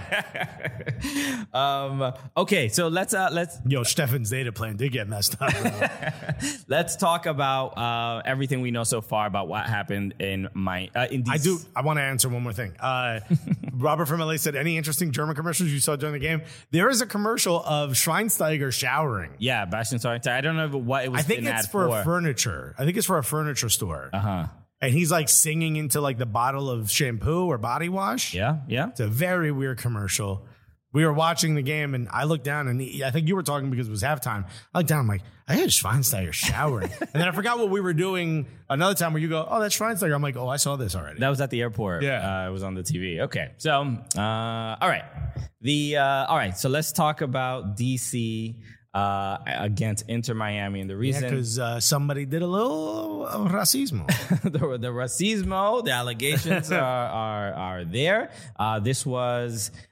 um. Okay. So let's uh let's. Yo, Stefan's data plan did get messed up. Let's talk about uh everything we know so far about what happened in my uh, in. I do. I want to answer one more thing. Uh, Robert from L A said, any interesting German commercials you saw during the game? There is a commercial of Schweinsteiger showering. Yeah, Bastian Schweinsteiger. I don't know what it was. I think it's for, for furniture. I think it's for a furniture store. Uh huh. And he's like singing into like the bottle of shampoo or body wash. Yeah, yeah. It's a very weird commercial. We were watching the game and I looked down and he, I think you were talking because it was halftime. I looked down, I'm like, I had Schweinsteiger showering. And then I forgot what we were doing another time where you go, oh, that's Schweinsteiger. I'm like, oh, I saw this already. That was at the airport. Yeah. Uh, it was on the T V. Okay. So, uh, all right. The, uh, all right. So let's talk about D C uh, against Inter Miami. And the reason. Yeah, because uh, somebody did a little uh, racismo. the, the racismo, the allegations are, are, are there. Uh, this was.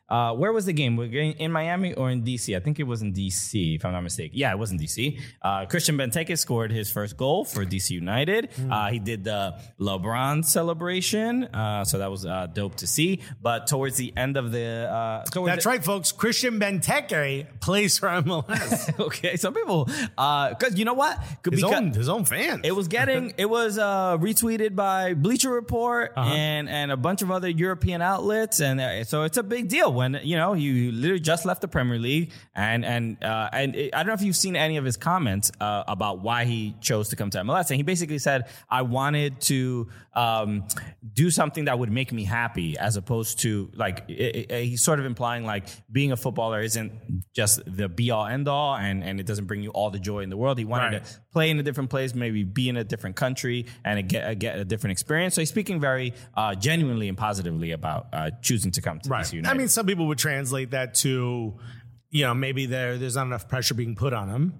uh, where was the game? We're getting in Miami or in D C? I think it was in D C, if I'm not mistaken. Yeah, it was in D C. Uh, Christian Benteke scored his first goal for D C United. Mm. Uh, he did the LeBron celebration, uh, so that was uh, dope to see. But towards the end of the... Uh, That's the, right, folks. Christian Benteke plays for M L S. Okay, some people... Because uh, you know what? His because own, his own fans. It was getting... it was uh, retweeted by Bleacher Report uh-huh. and, and a bunch of other European outlets. And uh, so it's a big deal when, you know, you literally just left the Premier League. And, and, uh, and it, I don't know if you've seen any of his comments uh, about why he chose to come to M L S. And he basically said, I wanted to um, do something that would make me happy, as opposed to, like, it, it, he's sort of implying, like, being a footballer isn't just the be-all, end-all, and, and it doesn't bring you all the joy in the world. He wanted right. to play in a different place, maybe be in a different country, and get, get a different experience. So he's speaking very uh, genuinely and positively about uh, choosing to come to right. D C United. I mean, some people would translate that to, you know, maybe there there's not enough pressure being put on him.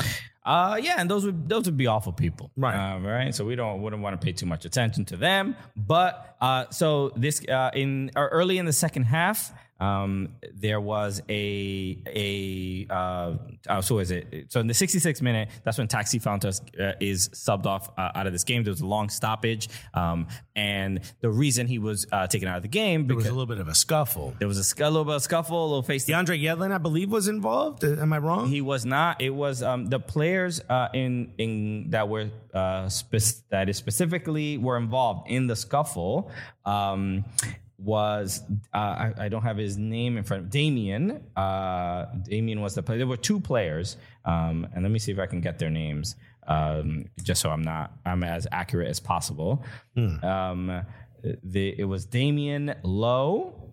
Uh, yeah, and those would those would be awful people, right? Uh, right. So we don't wouldn't want to pay too much attention to them. But uh, so this uh, in or early in the second half, um, there was a a uh, uh, so is it? So in the sixty-sixth minute, that's when Taxi Fountas uh, is subbed off uh, out of this game. There was a long stoppage, um, and the reason he was uh, taken out of the game because there was a little bit of a scuffle. There was a, a little bit of scuffle, a little face. DeAndre Yedlin, I believe, was involved. Am I wrong? He was not. It was um, the players uh, in in that were uh, spe- that is specifically were involved in the scuffle. Um, was uh, I, I don't have his name in front of Damien. Uh, Damien was the player. There were two players, um, and let me see if I can get their names, um, just so I'm not I'm as accurate as possible. Hmm. Um, the, it was Damien Lowe.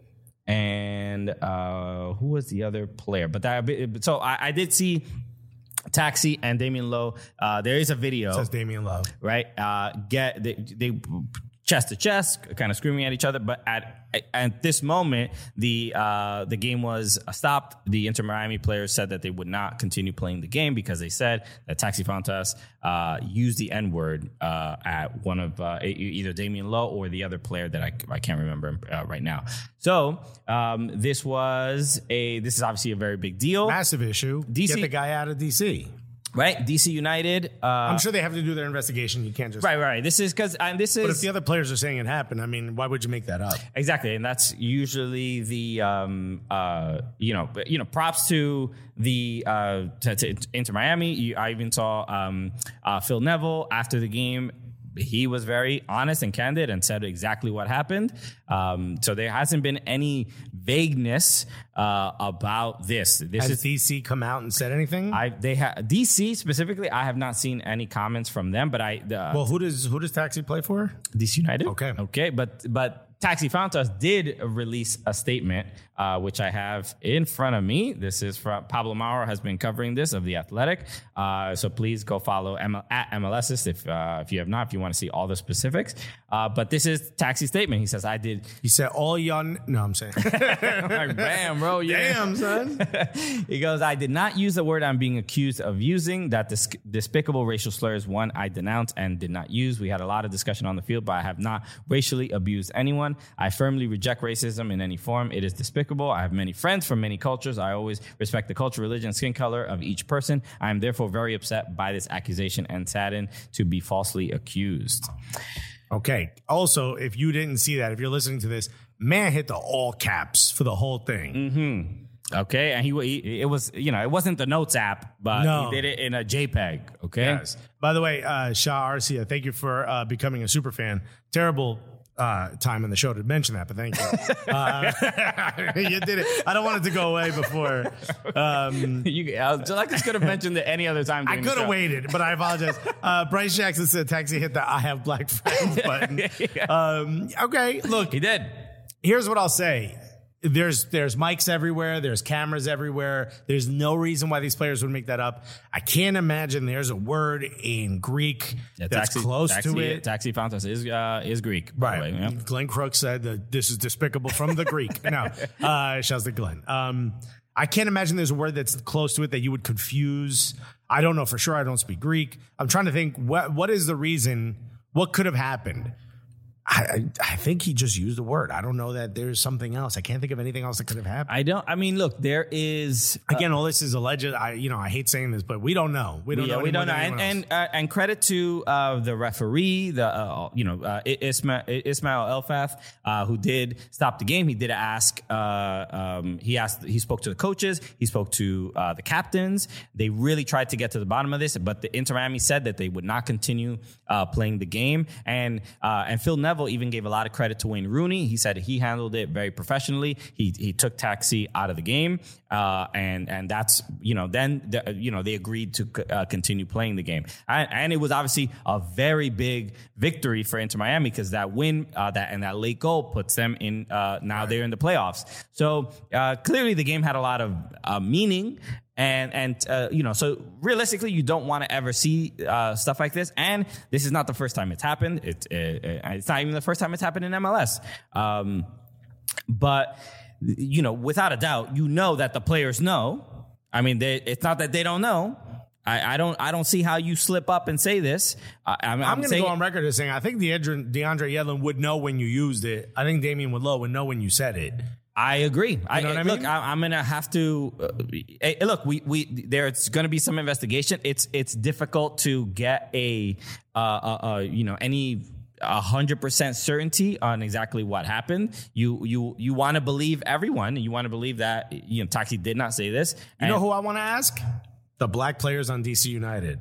And uh, who was the other player? But that so I, I did see Taxi and Damien Lowe. Uh, there is a video. It says Damien Lowe, right? Uh, get they, they chest to chest, kind of screaming at each other. But at at this moment, the uh, the game was stopped. The Inter Miami players said that they would not continue playing the game because they said that Taxi Fountas uh, used the N word uh, at one of uh, either Damien Lowe or the other player that I, I can't remember uh, right now. So um, this was a this is obviously a very big deal, massive issue. D C, get the guy out of D C. Right, D C United. Uh, I'm sure they have to do their investigation. You can't just right, right. This is because and this is. But if the other players are saying it happened, I mean, why would you make that up? Exactly, and that's usually the um, uh, you know, you know, props to the uh, to, to Inter Miami. You, I even saw um, uh, Phil Neville after the game. He was very honest and candid and said exactly what happened. Um, so there hasn't been any vagueness uh, about this. This Has is D C come out and said anything? I they have D C specifically. I have not seen any comments from them. But I uh, well, who does who does Taxi play for? D C United. Okay, okay, but but. Taxi Fountas did release a statement, uh, which I have in front of me. This is from Pablo Mauro has been covering this of The Athletic. Uh, so please go follow M L, at M L S if uh, if you have not, if you want to see all the specifics. Uh, but this is Taxi's statement. He says, I did. He said, all young. No, I'm saying. Like, bam, bro. Yeah. Damn, son. He goes, I did not use the word I'm being accused of using. That dis- despicable racial slur is one I denounce and did not use. We had a lot of discussion on the field, but I have not racially abused anyone. I firmly reject racism in any form. It is despicable. I have many friends from many cultures. I always respect the culture, religion, skin color of each person. I am therefore very upset by this accusation and saddened to be falsely accused. Okay. Also, if you didn't see that, if you're listening to this, man hit the all caps for the whole thing. Mm-hmm. Okay, and he, he it was you know it wasn't the Notes app, but no. he did it in a JPEG. Okay. Yes. By the way, uh, Shah Arcia, thank you for uh, becoming a super fan. Terrible uh, time in the show to mention that, but thank you. Uh, you did it. I don't want it to go away before. Um, you, I was, I just could have mentioned it any other time. I could have waited, but I apologize. Uh, Bryce Jackson said Taxi hit the I have black friends button. Yeah. Um, okay, look. He did. Here's what I'll say. There's there's mics everywhere. There's cameras everywhere. There's no reason why these players would make that up. I can't imagine there's a word in Greek yeah, that's taxi, close taxi, to it. Taxi Fountas is uh, is Greek, right? Yeah. Glenn Crooks said that this is despicable from the Greek. No, uh, shouts to Glenn. Um, I can't imagine there's a word that's close to it that you would confuse. I don't know for sure. I don't speak Greek. I'm trying to think what what is the reason. What could have happened? I, I think he just used the word. I don't know that there's something else. I can't think of anything else that could have happened. I don't. I mean, look, there is uh, again. All this is alleged. I, you know, I hate saying this, but we don't know. We don't yeah, know. We don't know. And and, uh, and credit to uh, the referee, the uh, you know uh, Ismail, Ismail Elfath, uh, who did stop the game. He did ask. Uh, um, he asked. He spoke to the coaches. He spoke to uh, the captains. They really tried to get to the bottom of this, but the Inter Miami said that they would not continue uh, playing the game. And uh, and Phil Neville even gave a lot of credit to Wayne Rooney. He said he handled it very professionally. He he took Taxi out of the game, uh, and and that's you know then the, you know they agreed to uh, continue playing the game, and, and it was obviously a very big victory for Inter Miami because that win uh, that and that late goal puts them in. Uh, now right. They're in the playoffs. So uh, clearly the game had a lot of uh, meaning. And, and uh, you know, so realistically, you don't want to ever see uh, stuff like this. And this is not the first time it's happened. It, it, it's not even the first time it's happened in M L S. Um, but, you know, without a doubt, you know that the players know. I mean, they, it's not that they don't know. I, I don't I don't see how you slip up and say this. I, I'm, I'm, I'm going to go on record as saying I think DeAndre, DeAndre Yedlin would know when you used it. I think Damian Woodlow would know when you said it. I agree. I, know what I look, mean? I, I'm gonna have to uh, hey, look. We we there's gonna be some investigation. It's it's difficult to get a uh, uh, uh you know any a hundred percent certainty on exactly what happened. You you you want to believe everyone. You want to believe that you know Taxi did not say this. You know who I want to ask? The black players on D C United.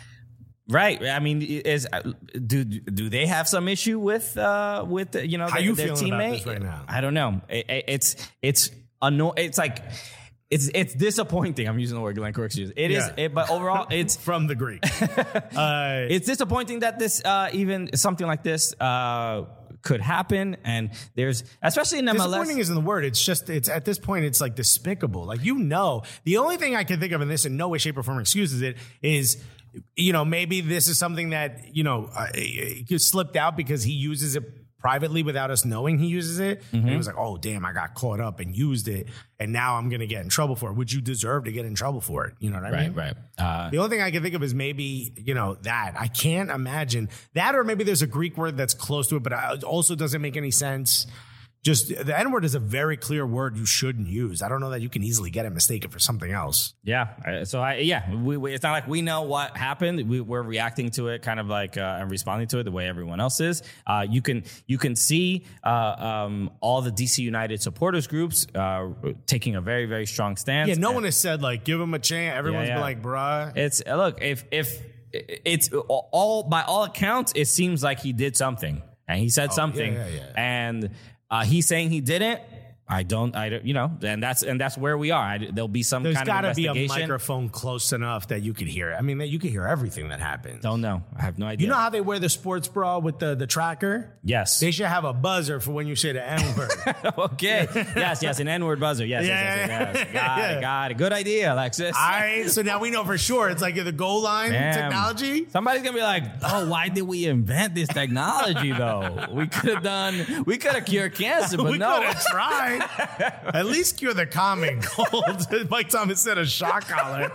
Right. I mean, is do do they have some issue with uh, with you know How their, you their feeling teammate about this right now? I don't know. It, it's it's anno- It's like it's it's disappointing. I'm using the word Glenn Crooks used. It yeah. is, it, but overall, it's from the Greek. uh, it's disappointing that this uh, even something like this. Uh, could happen, and there's especially in M L S. Disappointing isn't the word. It's just it's at this point it's like despicable. Like you know, the only thing I can think of in this, in no way, shape, or form excuses it, is you know maybe this is something that you know uh, it slipped out because he uses it privately without us knowing he uses it. Mm-hmm. And he was like, oh damn, I got caught up and used it, and now I'm gonna get in trouble for it. Would you deserve to get in trouble for it? You know what I mean? Right, right. Uh, the only thing I can think of is maybe, you know, that. I can't imagine that, or maybe there's a Greek word that's close to it, but it also doesn't make any sense. Just the N word is a very clear word you shouldn't use. I don't know that you can easily get it mistaken for something else. Yeah. So I, yeah, we, we, it's not like we know what happened. We, we're reacting to it kind of like, uh, and responding to it the way everyone else is. Uh, you can, you can see, uh, um, all the D C United supporters groups, uh, taking a very, very strong stance. Yeah. No and, one has said like, give him a chance. Everyone's yeah, yeah. been like, bruh. It's look, if, if it's all, by all accounts, it seems like he did something and he said oh, something yeah, yeah, yeah. and, Uh, he's saying he didn't. I don't, I don't, you know, and that's and that's where we are. I, there'll be some There's kind of investigation. There's got to be a microphone close enough that you could hear it. I mean, that you could hear everything that happens. Don't know. I have no idea. You know how they wear the sports bra with the, the tracker? Yes. They should have a buzzer for when you say the N word. Okay. Yes, yes, an N word buzzer. Yes, yeah, yes, yes, yes, yes. Got yeah. it, got it. Good idea, Alexis. All right, so now we know for sure it's like the goal line Damn. technology. Somebody's gonna be like, "Oh, why did we invent this technology? Though we could have done, we could have cured cancer, but we no, could have tried. At least cure the common cold. Mike Thomas said a shock collar.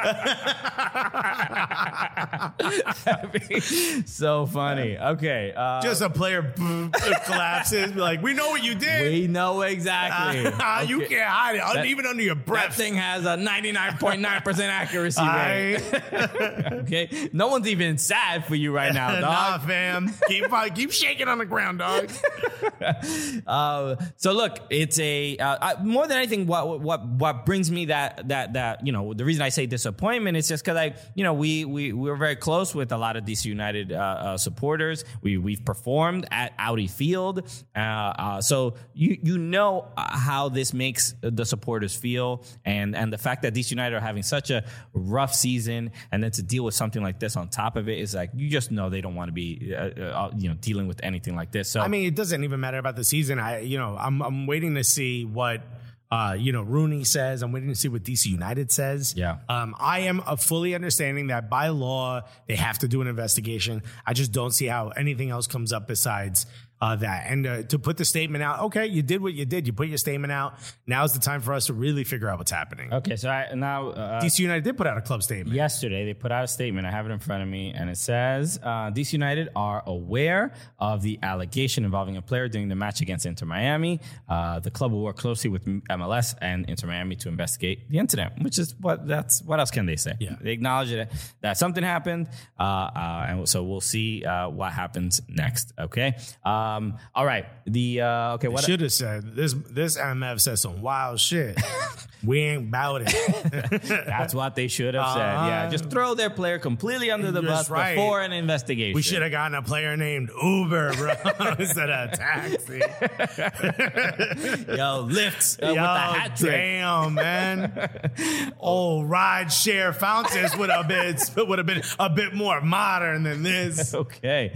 So funny. Okay, uh, just a player boom, collapses. Be like, we know what you did. We know exactly. Uh, okay. You can't hide it, that, even under your breath. That thing has a ninety-nine point nine percent accuracy rate. Okay, no one's even sad for you right now, dog. Nah, fam. Keep keep shaking on the ground, dog. uh, so look, it's a uh, I, more than anything. What what what brings me that that that you know the reason I say disappointment is just because I you know we we we were very close with a lot of D C United uh, uh, supporters. We we've performed at Audi Field, uh, uh, so you you know how this makes the supporters feel, and and the fact that D C United are having such a rough season, and then to deal with something like this on top of it is like you just know they don't want to be uh, uh, you know dealing with anything like this. So I mean, it doesn't even matter about the season. I you know I'm I'm waiting to see what. Uh, you know, Rooney says. I'm waiting to see what D C United says. Yeah. Um, I am a fully understanding that by law they have to do an investigation. I just don't see how anything else comes up besides uh, that. And uh, to put the statement out, okay, you did what you did. You put your statement out. Now's the time for us to really figure out what's happening. Okay, so I, now... Uh, D C United did put out a club statement. Yesterday, they put out a statement. I have it in front of me, and it says, uh, D C United are aware of the allegation involving a player during the match against Inter Miami. Uh, the club will work closely with M L S and Inter Miami to investigate the incident, which is what that's what else can they say? Yeah. They acknowledge it, that something happened, uh, uh, and so we'll see uh, what happens next, okay? Um, all right. The uh, okay, what should have said this this M F said some wild shit. We ain't bout it. That's what they should have said. Uh-huh. Yeah, just throw their player completely under the That's bus right. before an investigation. We should have gotten a player named Uber, bro, instead of a taxi. Yo, lifts uh, Yo, with the hat trick. damn, man. Old ride share fountains would have been would have been a bit more modern than this. Okay.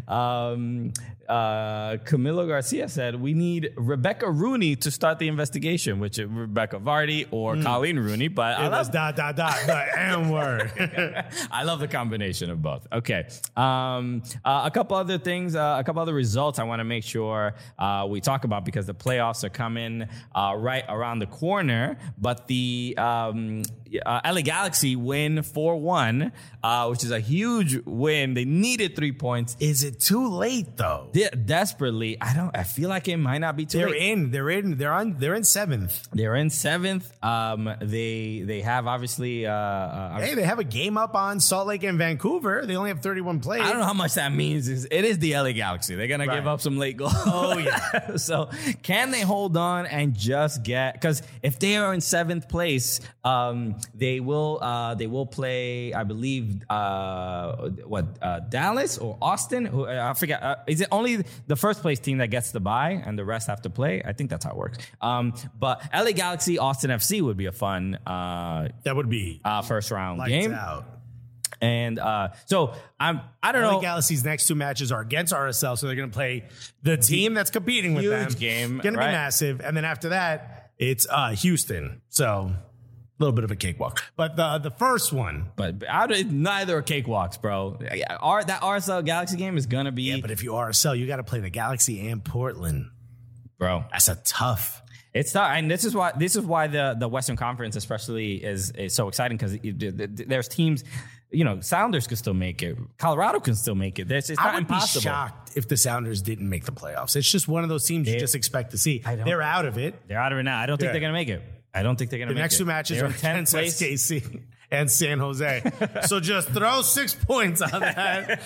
Um, uh, Camilo Garcia said, we need Rebecca Rooney to start the investigation, which is Rebecca Vardy or mm. Colleen Rooney. But I it love was dot, dot, dot, the N word. I love the combination of both. Okay. Um, uh, a couple other things, uh, a couple other results I want to make sure uh, we talk about because the playoffs are coming uh, right around the corner. But the um, uh, L A Galaxy win four one, uh, which is a huge win. They needed three points. Is it too late, though? De- desperately. I don't, I feel like it might not be too they're late. in, they're in, they're on, they're in seventh. They're in seventh. Um, they, they have obviously, uh, uh hey, they have a game up on Salt Lake and Vancouver. They only have thirty-one plays. I don't know how much that means. It is the L A Galaxy. They're going right. to give up some late goals. Oh, yeah. So can they hold on and just get, because if they are in seventh place, um, they will, uh, they will play, I believe, uh, what, uh, Dallas or Austin? Who, I forget. Uh, is it only the first place team that gets the bye and the rest have to play? I think that's how it works. Um, but L A Galaxy, Austin F C would be a fun, uh, that would be uh, first round lights game. Out. And uh, so I'm, I don't L A know. Galaxy's next two matches are against R S L, so they're going to play the team that's competing with Huge them. game, Going right? to be massive. And then after that, it's uh, Houston. So a little bit of a cakewalk. But the the first one. But out of, neither are cakewalks, bro. Our, that R S L Galaxy game is going to be. Yeah, but if you R S L, you got to play the Galaxy and Portland. Bro. That's a tough. It's tough. And this is why this is why the, the Western Conference especially is, is so exciting because there's teams, you know, Sounders can still make it. Colorado can still make it. It's, it's not I would impossible. be shocked if the Sounders didn't make the playoffs. It's just one of those teams They, you just expect to see. They're out of it. They're out of it now. I don't think yeah. they're going to make it. I don't think they're going to the make it. The next two matches they're are against S K C and San Jose. So just throw six points on that.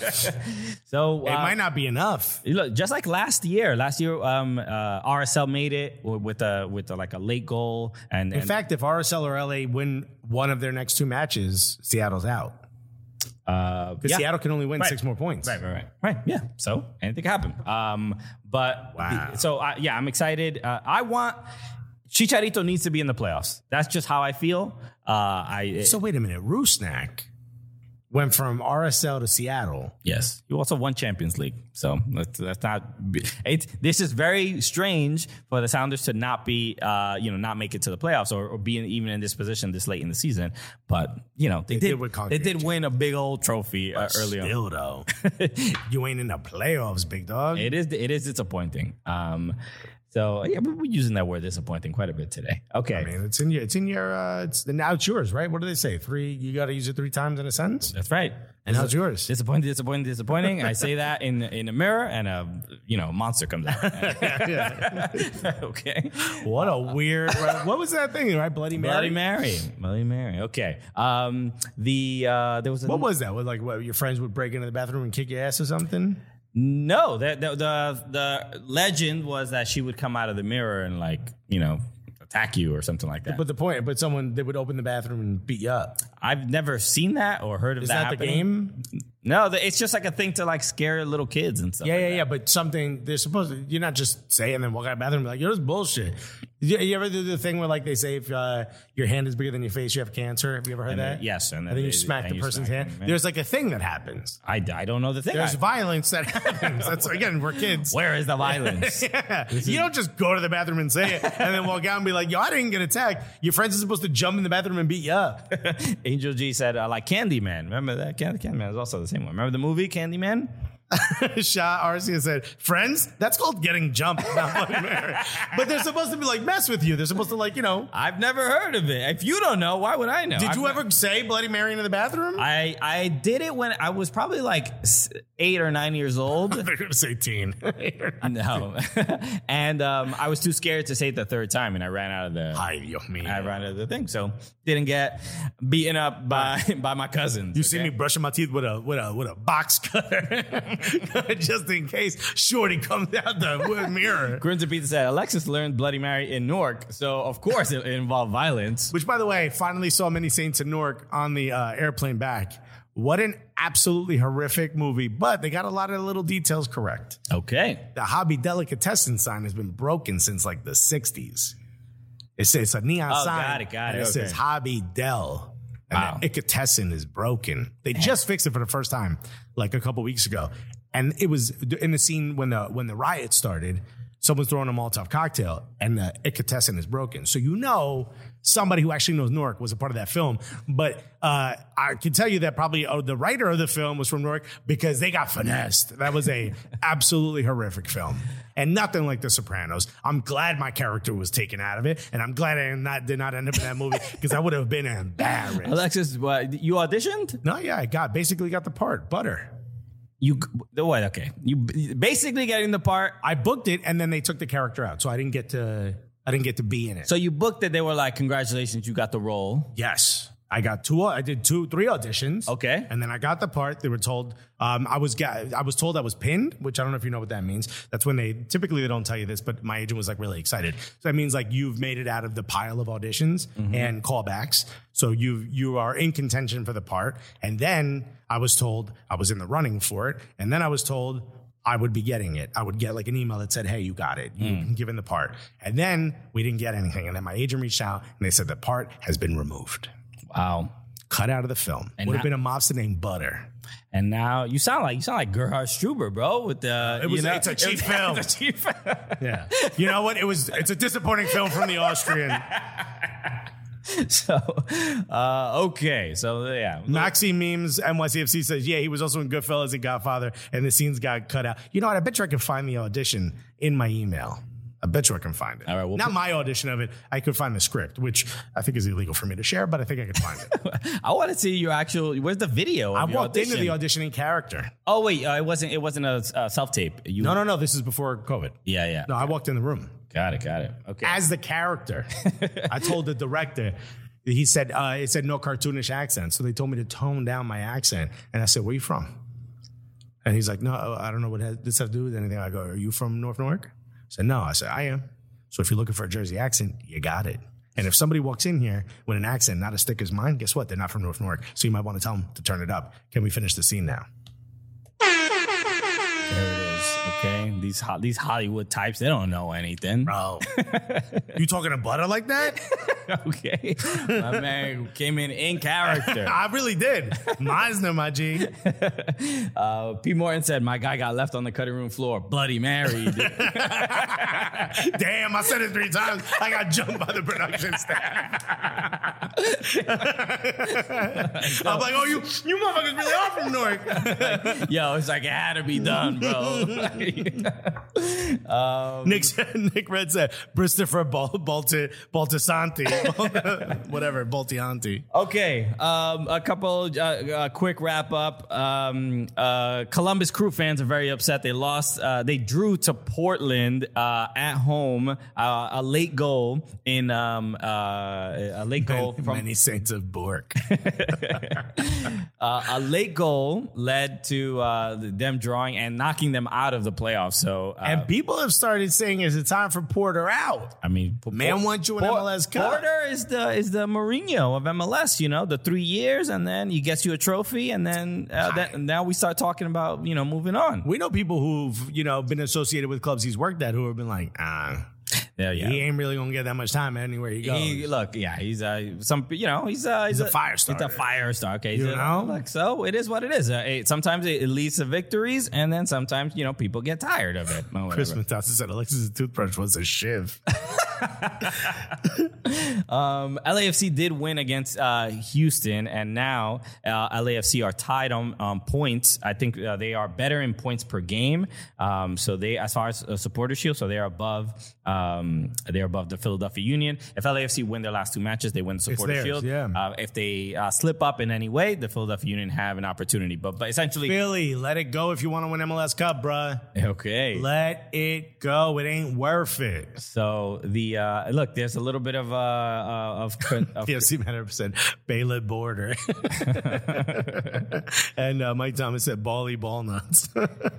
So uh, it might not be enough. Look, just like last year. Last year, um, uh, R S L made it with a with a, like a late goal. And, in and fact, if R S L or L A win one of their next two matches, Seattle's out. Because uh, yeah. Seattle can only win right. six more points. Right, right, right. Right, yeah. So anything can happen. Um, but wow. So uh, yeah, I'm excited. Uh, I want. Chicharito needs to be in the playoffs. That's just how I feel. Uh, I so wait a minute. Rusnak went from R S L to Seattle. Yes, he also won Champions League. So that's, that's not. It, this is very strange for the Sounders to not be, uh, you know, not make it to the playoffs or, or be in, even in this position this late in the season. But you know, they, they did. did they did win a big old trophy uh, early still, on. Still though, you ain't in the playoffs, big dog. It is. It is disappointing. Um, So yeah, we're using that word disappointing quite a bit today. Okay, I mean it's in your, it's in your, uh, it's now it's yours, right? What do they say? Three, you got to use it three times in a sentence. That's right. And how's yours? Disappointing, disappointing, disappointing. I say that in in a mirror, and a you know monster comes out. Okay. What a weird. What was that thing? Right, Bloody Mary. Bloody Mary. Bloody Mary. Okay. Um. The uh. There was. A, what was that? Was like what your friends would break into the bathroom and kick your ass or something? No, the, the the the legend was that she would come out of the mirror and like you know attack you or something like that. But the point, but someone they would open the bathroom and beat you up. I've never seen that or heard of Is that. that happening. the game? No, the, it's just like a thing to like scare little kids and stuff. Yeah, like yeah, that. yeah. But something they're supposed to. You're not just saying and then walk out of the bathroom and be like, "Yo, this is bullshit." You, you ever do the thing where like they say if uh, your hand is bigger than your face, you have cancer? Have you ever heard and that? Then, yes, and then, and then you they, smack the you person's smack hand. them, There's like a thing that happens. I, I don't know the thing. There's I, violence that happens. That's again, we're kids. Where is the violence? Yeah. You don't just go to the bathroom and say it and then walk out and be like, "Yo, I didn't get attacked." Your friends are supposed to jump in the bathroom and beat you up. Angel G said, uh, like Candyman. Remember that? Candy Candyman is also the same one. Remember the movie Candyman? Shah Arcia said, friends? That's called getting jumped, not Bloody Mary. But they're supposed to be like, mess with you. They're supposed to like, you know. I've never heard of it. If you don't know, why would I know? Did I've you never- ever say Bloody Mary in the bathroom? I, I did it when I was probably like eight or nine years old. They're going to say teen. No. And um, I was too scared to say it the third time, and I ran out of the Ay, Dios mío. I ran out of the thing. So didn't get beaten up by by my cousins. You okay? see me brushing my teeth with a with a with a box cutter, just in case Shorty comes out the mirror. Grins and Pizza said Alexis learned Bloody Mary in Newark, so of course it, it involved violence. Which, by the way, finally saw Many Saints in Newark on the uh, airplane back. What an absolutely horrific movie, but they got a lot of little details correct. Okay. The Hobby Delicatessen sign has been broken since like the sixties. It says it's a neon Oh, sign. got it, got and it, It okay. says Hobby Del. And Wow. the Icatessen is broken. They just fixed it for the first time, like a couple weeks ago. And it was in the scene when the when the riot started, someone's throwing a Molotov cocktail and the Icatessen is broken. So you know somebody who actually knows Newark was a part of that film. But uh, I can tell you that probably uh, the writer of the film was from Newark because they got finessed. That was a absolutely horrific film. And nothing like The Sopranos. I'm glad my character was taken out of it. And I'm glad I not, did not end up in that movie because I would have been embarrassed. Alexis, what, you auditioned? No, yeah, I got basically got the part. Butter. You what? Okay, you basically getting the part. I booked it and then they took the character out. So I didn't get to I didn't get to be in it. So you booked it. They were like, "Congratulations, you got the role." Yes. I got two. I did two, three auditions. Okay. And then I got the part. They were told um, I was ga- I was told I was pinned, which I don't know if you know what that means. That's when they typically they don't tell you this, but my agent was like really excited. So that means like you've made it out of the pile of auditions Mm-hmm. and callbacks. So you you are in contention for the part. And then I was told I was in the running for it. And then I was told I would be getting it. I would get like an email that said, hey, you got it. You've been given the part. And then we didn't get anything. And then my agent reached out and they said the part has been removed. Wow. Cut out of the film. And Would have now- been a mobster named Butter. And now you sound like you sound like Gerhard Struber, bro. With the It was- you know, it's a cheap it was- film. It's a cheap film. Yeah. You know what? It was. It's a disappointing film from the Austrian. So, uh, okay. So yeah, Maxi Memes N Y C F C says, yeah, he was also in Goodfellas and Godfather, and the scenes got cut out. You know what? I bet you I can find the audition in my email. I bet you I can find it. All right, we'll Not put- my audition of it. I could find the script, which I think is illegal for me to share, but I think I could find it. I want to see your actual. Where's the video? Of I your walked into the audition? auditioning character. Oh wait, uh, it wasn't. It wasn't a uh, self tape. You No, no, no. This is before COVID. Yeah, yeah. No, I walked in the room. Got it. Got it. Okay. As the character. I told the director, he said, uh, it said no cartoonish accent. So they told me to tone down my accent. And I said, where you from? And he's like, no, I don't know what has, this has to do with anything. I go, are you from North Newark? I said, no. I said, I am. So if you're looking for a Jersey accent, you got it. And if somebody walks in here with an accent not as thick as mine, guess what? They're not from North Newark. So you might want to tell them to turn it up. Can we finish the scene now? There it is. Okay. These ho- these Hollywood types, they don't know anything. Bro, you talking to Butter like that? Okay. My man came in in character. I really did. Meisner, my G. Uh, P. Morton said, my guy got left on the cutting room floor, bloody married. Damn, I said it three times. I got jumped by the production staff. I'm like, oh, you you motherfuckers really are from Newark. Yo, it's like, it had to be done, bro. um, Nick, Nick Red said, Christopher Bal- Balti, Baltisanti. Whatever, Baltianti. Okay, um, a couple uh, uh, quick wrap up. Um, uh, Columbus Crew fans are very upset. They lost. Uh, they drew to Portland uh, at home. Uh, a late goal in um, uh, a late goal Many, from many saints of Bork. uh, a late goal led to uh, them drawing and knocking them out of the playoffs. So, uh, And people have started saying, is it time for Porter out? I mean, Man wants you in M L S Cup. Porter is the is the Mourinho of M L S. You know, the three years, and then he gets you a trophy, and then uh, that, now we start talking about you know moving on. We know people who've, you know, been associated with clubs he's worked at who have been like, ah, Yeah, yeah. he ain't really going to get that much time anywhere he goes. He, look, yeah, he's uh, some, you know, he's uh, he's, He's a fire starter. He's a fire star. Okay, he's You a- know? look, so it is what it is. Uh, it, sometimes it, it leads to victories, and then sometimes you know people get tired of it. or whatever. Chris Matassa said Alexis' toothbrush was a shiv. um, L A F C did win against uh, Houston, and now uh, L A F C are tied on um, points. I think uh, they are better in points per game. Um, so they, as far as uh, supporter shield, so they are above. Um, they're above the Philadelphia Union. If L A F C win their last two matches, they win the supporter theirs, shield. yeah. Uh, if they uh, slip up in any way, the Philadelphia Union have an opportunity. But but essentially, Philly, let it go if you want to win M L S Cup, bruh. okay. Let it go. It ain't worth it. So the uh, look, there's a little bit of uh, uh of, of P F C Matter said Baylor Border, and uh, Mike Thomas said Bally Ball Nuts.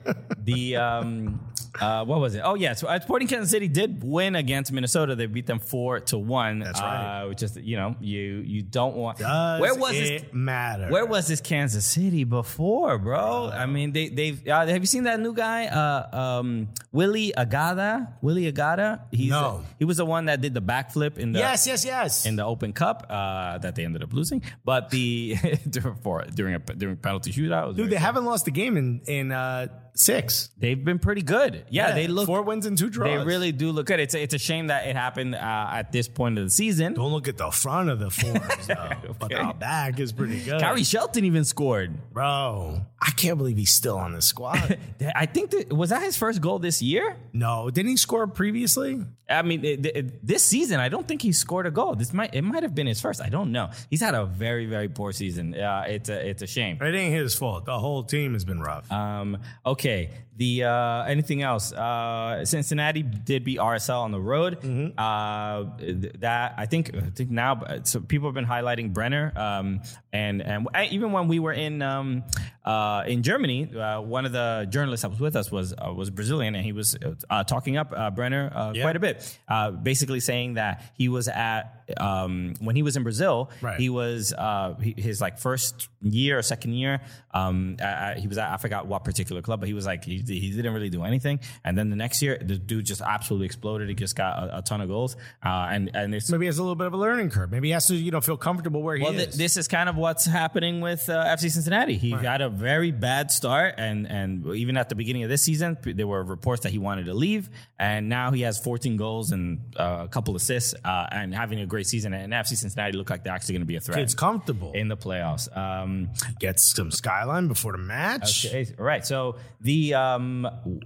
the um uh what was it? Oh yeah, so uh, Sporting Kansas City did win against Minnesota. They beat them four to one. That's right. Uh, which is you know you you don't want. Does where was it this, matter? Where was this Kansas City before, bro? Uh, I mean, they they've uh, have you seen that new guy, uh, um, Willie Agada? Willie Agada? He's No. he was the one that did the backflip in the Yes, yes, yes. in the Open Cup uh, that they ended up losing. But the for, during a during penalty shootout, it was Dude, very they fun. haven't lost a game in in uh, six. They've been pretty good. Yeah, Yeah, they look four wins and two draws. They really do look good. It's a, it's a shame that it happened uh, at this point of the season. Don't look at the front of the forms, though. But the back is pretty good. Kyrie Shelton even scored. Bro, I can't believe he's still on the squad. I think that was that his first goal this year. No, didn't he score previously? I mean, it, it, this season, I don't think he scored a goal. This might it might have been his first. I don't know. He's had a very very poor season. Uh, it's a it's a shame. It ain't his fault. The whole team has been rough. Um, okay. The uh, anything else? Uh, Cincinnati did beat R S L on the road. Mm-hmm. Uh, th- that I think I think now. So people have been highlighting Brenner, um, and and even when we were in um, uh, in Germany, uh, one of the journalists that was with us was uh, was Brazilian, and he was uh, talking up uh, Brenner uh, Yeah. quite a bit. Uh, basically saying that he was at um, when he was in Brazil, Right. he was uh, he, his like first year or second year. Um, uh, he was at, I forgot what particular club, but he was like he, he didn't really do anything. And then the next year, the dude just absolutely exploded. He just got a, a ton of goals, uh, and and it's. Maybe he has a little bit of a learning curve. Maybe he has to, you know, feel comfortable where he Well, is. th- this is kind of what's happening with uh, F C Cincinnati. He Right. got a very bad start, and and even at the beginning of this season, p- there were reports that he wanted to leave, and now he has fourteen goals and uh, a couple assists, uh, and having a great season. And F C Cincinnati look like they're actually going to be a threat. Kid's comfortable. in the playoffs. Um, Gets some skyline before the match. Okay, all right. So the um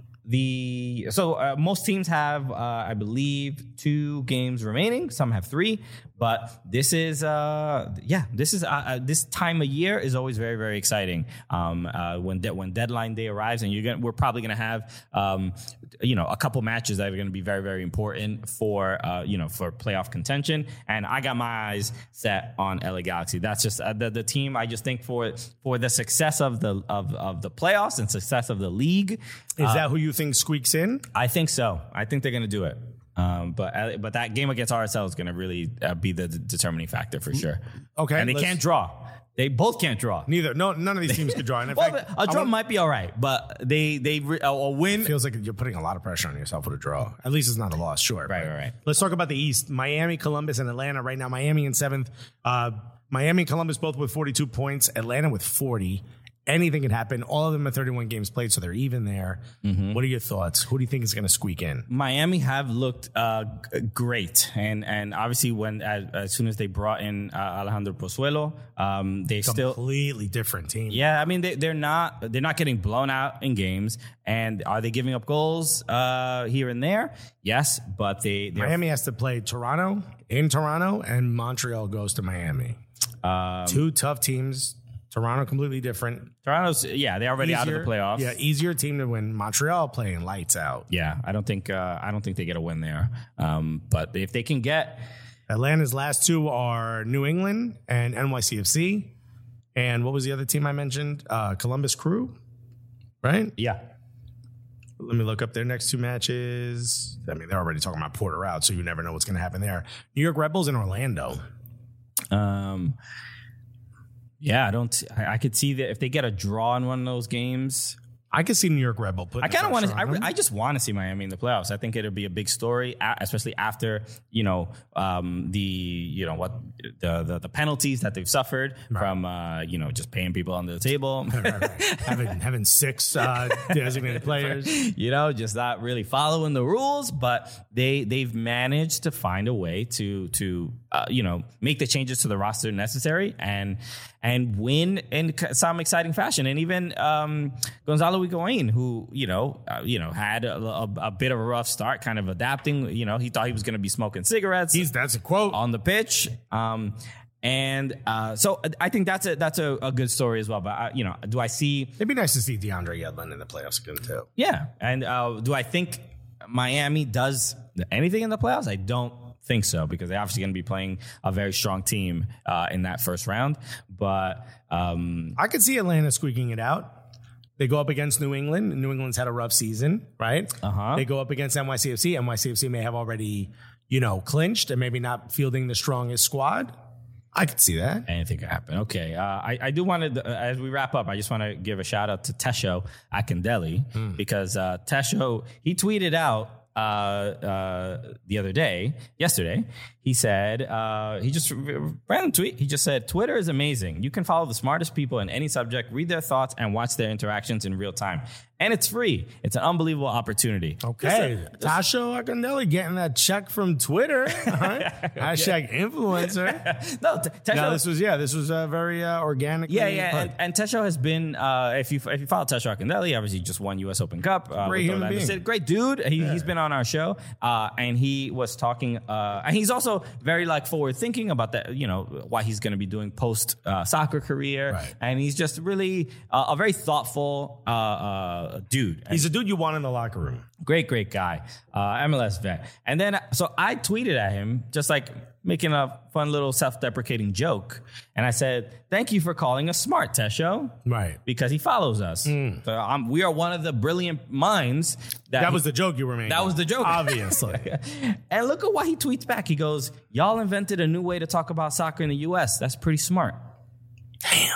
the so uh, most teams have uh, I believe two games remaining. Some have three, but this is uh yeah this is uh, uh, this time of year is always very very exciting. Um, uh, when de- when deadline day arrives, and you're gonna we're probably gonna have um you know a couple matches that are gonna be very very important for uh you know for playoff contention. And I got my eyes set on L A Galaxy. That's just uh, the the team. I just think for for the success of the of of the playoffs and success of the league. Is that who you think squeaks in? I think so. I think they're going to do it. Um, but uh, but that game against R S L is going to really uh, be the d- determining factor for sure. Okay, and they let's- can't draw. They both can't draw. Neither. No, none of these teams could draw. And in Well, fact, a draw I want- might be all right, but they they re- a a win. feels like you're putting a lot of pressure on yourself with a draw. At least it's not a loss, sure. Right, but right, right. Let's talk about the East. Miami, Columbus, and Atlanta right now. Miami in seventh. Uh, Miami and Columbus both with forty-two points. Atlanta with forty. Anything can happen. All of them are thirty-one games played, so they're even there. Mm-hmm. What are your thoughts? Who do you think is going to squeak in? Miami have looked uh, g- great, and and obviously when as, as soon as they brought in uh, Alejandro Pozuelo, um, they still Completely different team. yeah. I mean they they're not they're not getting blown out in games, and are they giving up goals uh, here and there? Yes, but they they're Miami has to play Toronto in Toronto, and Montreal goes to Miami. Um, Two tough teams. Toronto completely different. Toronto's yeah they're already out of the Easier- playoffs. Yeah, easier team to win. Montreal playing lights out. Yeah, I don't think uh, I don't think they get a win there. Um, but if they can get Atlanta's last two are New England and N Y C F C. And what was the other team I mentioned? Uh, Columbus Crew, right? yeah. Let me look up their next two matches. I mean, they're already talking about Porter out, so you never know what's going to happen there. New York Rebels and Orlando. Um, yeah, I don't. I, I could see that if they get a draw in one of those games, I could see New York Red Bull putting I kind of want to. I, them. I just want to see Miami in the playoffs. I think it'll be a big story, a- especially after you know um, the you know what the, the the penalties that they've suffered Right. from uh, you know just paying people under the table, Right, right, right. having having six uh, designated players. you know, just not really following the rules. But they they've managed to find a way to to uh, you know make the changes to the roster necessary and and win in some exciting fashion. And even um, Gonzalo Higuain, who you know uh, you know had a, a, a bit of a rough start, kind of adapting. You know, he thought he was going to be smoking cigarettes. He's that's a quote on the pitch. Um, and uh, so I think that's a that's a, a good story as well. But uh, you know, do I see? It'd be nice to see DeAndre Yedlin in the playoffs again too. Yeah, and uh, do I think Miami does anything in the playoffs? I don't think so, because they're obviously going to be playing a very strong team uh, in that first round. But um, I could see Atlanta squeaking it out. They go up against New England. New England's had a rough season, right? Uh-huh. They go up against N Y C F C. N Y C F C may have already, you know, clinched and maybe not fielding the strongest squad. I could see that. Anything could happen. Okay. Uh, I, I do want to, uh, as we wrap up, I just want to give a shout out to Tesho Akindele mm. because uh, Tesho, he tweeted out uh, uh, the other day, yesterday, he said, uh, he just, random tweet, he just said, Twitter is amazing. You can follow the smartest people in any subject, read their thoughts, and watch their interactions in real time. And it's free. It's an unbelievable opportunity. Okay. Tasho Akindele getting that check from Twitter. Right? Hashtag influencer. no, t- Tesho. No, this was, yeah, this was a very uh, organic. Yeah, yeah. And, and Tesho has been, uh, if you if you follow Tesho Akindele, obviously just won U S Open Cup. Uh, Great human being. Great dude. He, yeah. He's been on our show. Uh, and he was talking, uh, and he's also very like forward thinking about that, you know, what he's going to be doing post uh, soccer career. Right. And he's just really uh, a very thoughtful uh, uh, dude. He's a dude you want in the locker room. Great, great guy. Uh, M L S vet. And then, so I tweeted at him, just like making a fun little self-deprecating joke. And I said, thank you for calling us smart, Tesho. Right. Because he follows us. Mm. So I'm, we are one of the brilliant minds. That, that was he, the joke you were making. That was the joke. Obviously. And look at what he tweets back. He goes, y'all invented a new way to talk about soccer in the U S. That's pretty smart. Damn.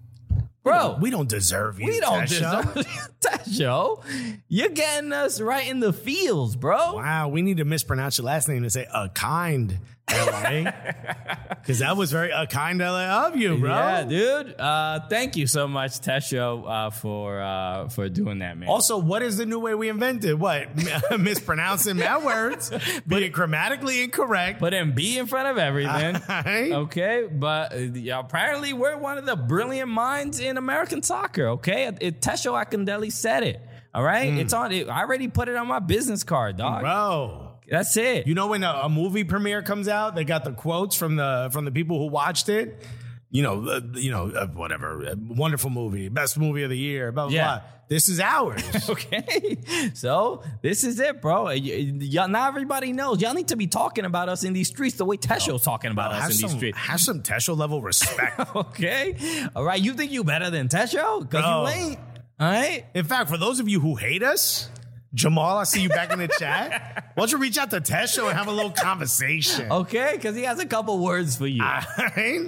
Bro, we don't, we don't deserve you, We don't Tesho. deserve Tesho. You're getting us right in the feels, bro. Wow, we need to mispronounce your last name and say a kind L A. Because that was very a kind L A of you, bro. Yeah, dude. Uh, thank you so much, Tesho, uh, for uh, for doing that, man. Also, what is the new way we invented? What? Mispronouncing my words, being grammatically incorrect. Put an B in front of everything. Right. Okay, but uh, yeah, apparently we're one of the brilliant minds in American soccer, okay? It, it, Tesho Akindele said it, all right? Mm. It's on. It, I already put it on my business card, dog. Bro. That's it. You know when a, a movie premiere comes out, they got the quotes from the from the people who watched it. You know, uh, you know, uh, whatever, uh, wonderful movie, best movie of the year, blah blah yeah. blah. This is ours. Okay, so this is it, bro. Y- y'all, not everybody knows. Y'all need to be talking about us in these streets the way Tesho's talking about Bro, us in some, these streets. Have some Tesho level respect. Okay, all right. You think you better than Tesho? Because you ain't. All right. In fact, for those of you who hate us, Jamal, I see you back in the chat. Why don't you reach out to Tesho and have a little conversation? Okay, because he has a couple words for you. All right.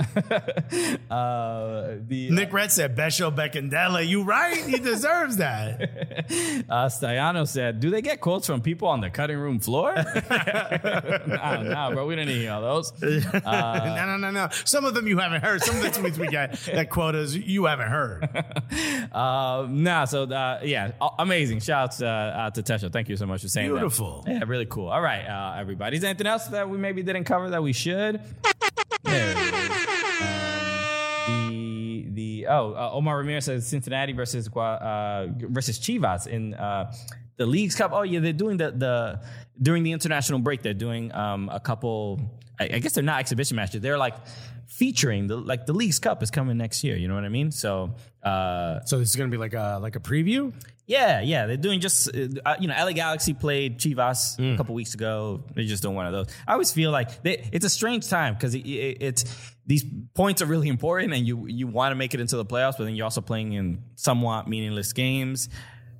uh, the, Nick Red said, Besho Bekindele. You right? He deserves that. uh, Staiano said, do they get quotes from people on the cutting room floor? no, no, bro. We didn't hear all those. Uh, no, no, no, no. Some of them you haven't heard. Some of the tweets we got that quotas you haven't heard. uh, nah, so, uh, yeah, amazing. Shouts uh, out to Tesho. Thank you so much for saying Beautiful. that. Beautiful. Yeah, really cool. All right, uh, everybody. Is there anything else that we maybe didn't cover that we should? There it is. Um, the the oh uh, Omar Ramirez says Cincinnati versus uh, versus Chivas in uh, the Leagues Cup. Oh yeah, they're doing the the during the international break. They're doing um, a couple. I, I guess they're not exhibition matches. They're like featuring the like the Leagues Cup is coming next year. You know what I mean? So uh, so this is gonna be like a like a preview. Yeah, yeah, they're doing just, uh, you know, L A Galaxy played Chivas mm. a couple weeks ago. They're just doing one of those. I always feel like they, it's a strange time because it, it, it's these points are really important and you you want to make it into the playoffs, but then you're also playing in somewhat meaningless games.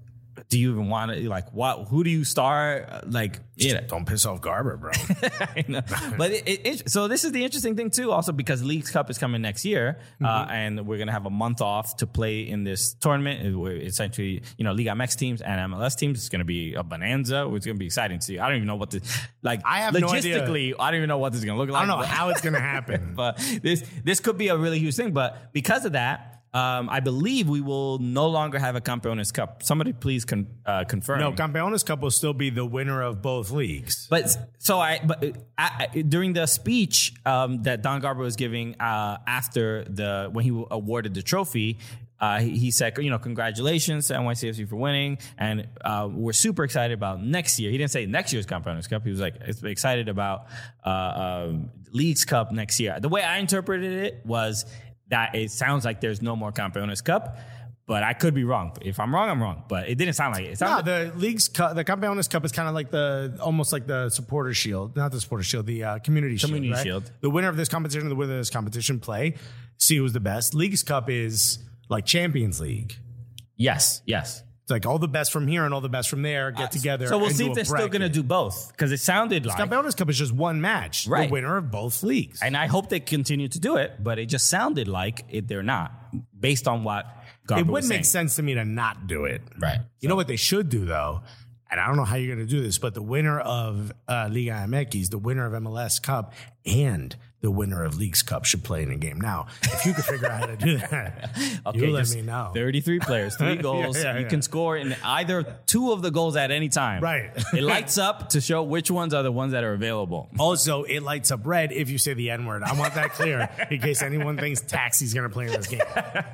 do you even want to, like, what, who do you start? Like, you know. Don't piss off Garber, bro. I know. But it, it, it, so this is the interesting thing too, also because Leagues Cup is coming next year, mm-hmm. uh, and we're gonna have a month off to play in this tournament. It, we're essentially, you know, Liga M X teams and M L S teams. It's gonna be a bonanza. It's gonna be exciting to see. I don't even know what the like. I have logistically, no idea. I don't even know what this is gonna look like. I don't know but, how it's gonna happen. But this this could be a really huge thing. But because of that. Um, I believe we will no longer have a Campeones Cup. Somebody please con- uh, confirm. No, Campeones Cup will still be the winner of both leagues. But so I, but I, I, during the speech um, that Don Garber was giving uh, after the when he awarded the trophy, uh, he, he said, you know, congratulations to N Y C F C for winning, and uh, we're super excited about next year. He didn't say next year's Campeones Cup. He was like excited about uh, um, Leagues Cup next year. The way I interpreted it was. That it sounds like there's no more Campeones Cup, but I could be wrong. If I'm wrong, I'm wrong. But it didn't sound like it. It sounded no, the league's cup, the Campeones Cup is kind of like the almost like the supporter shield, not the supporter shield, the uh, community, community shield. shield. Right? The winner of this competition, the winner of this competition, play, see who's the best. League's Cup is like Champions League. Yes, yes. It's like all the best from here and all the best from there get together. So we'll and see do if they're a still bracket. going to do both because it sounded like Campeones Cup is just one match, Right. the winner of both leagues. And I hope they continue to do it, but it just sounded like it, they're not, based on what Garber It was wouldn't make saying. sense to me to not do it. Right. You know what they should do, though? And I don't know how you're going to do this, but the winner of uh, Liga M X, the winner of M L S Cup, and the winner of Leagues Cup should play in a game. Now, if you could figure out how to do that, Okay, you let just me know. thirty-three players, three goals. Yeah, yeah, you yeah. can score in either two of the goals at any time. Right. It lights up to show which ones are the ones that are available. Also, it lights up red if you say the N-word. I want that clear in case anyone thinks Taxi's going to play in this game.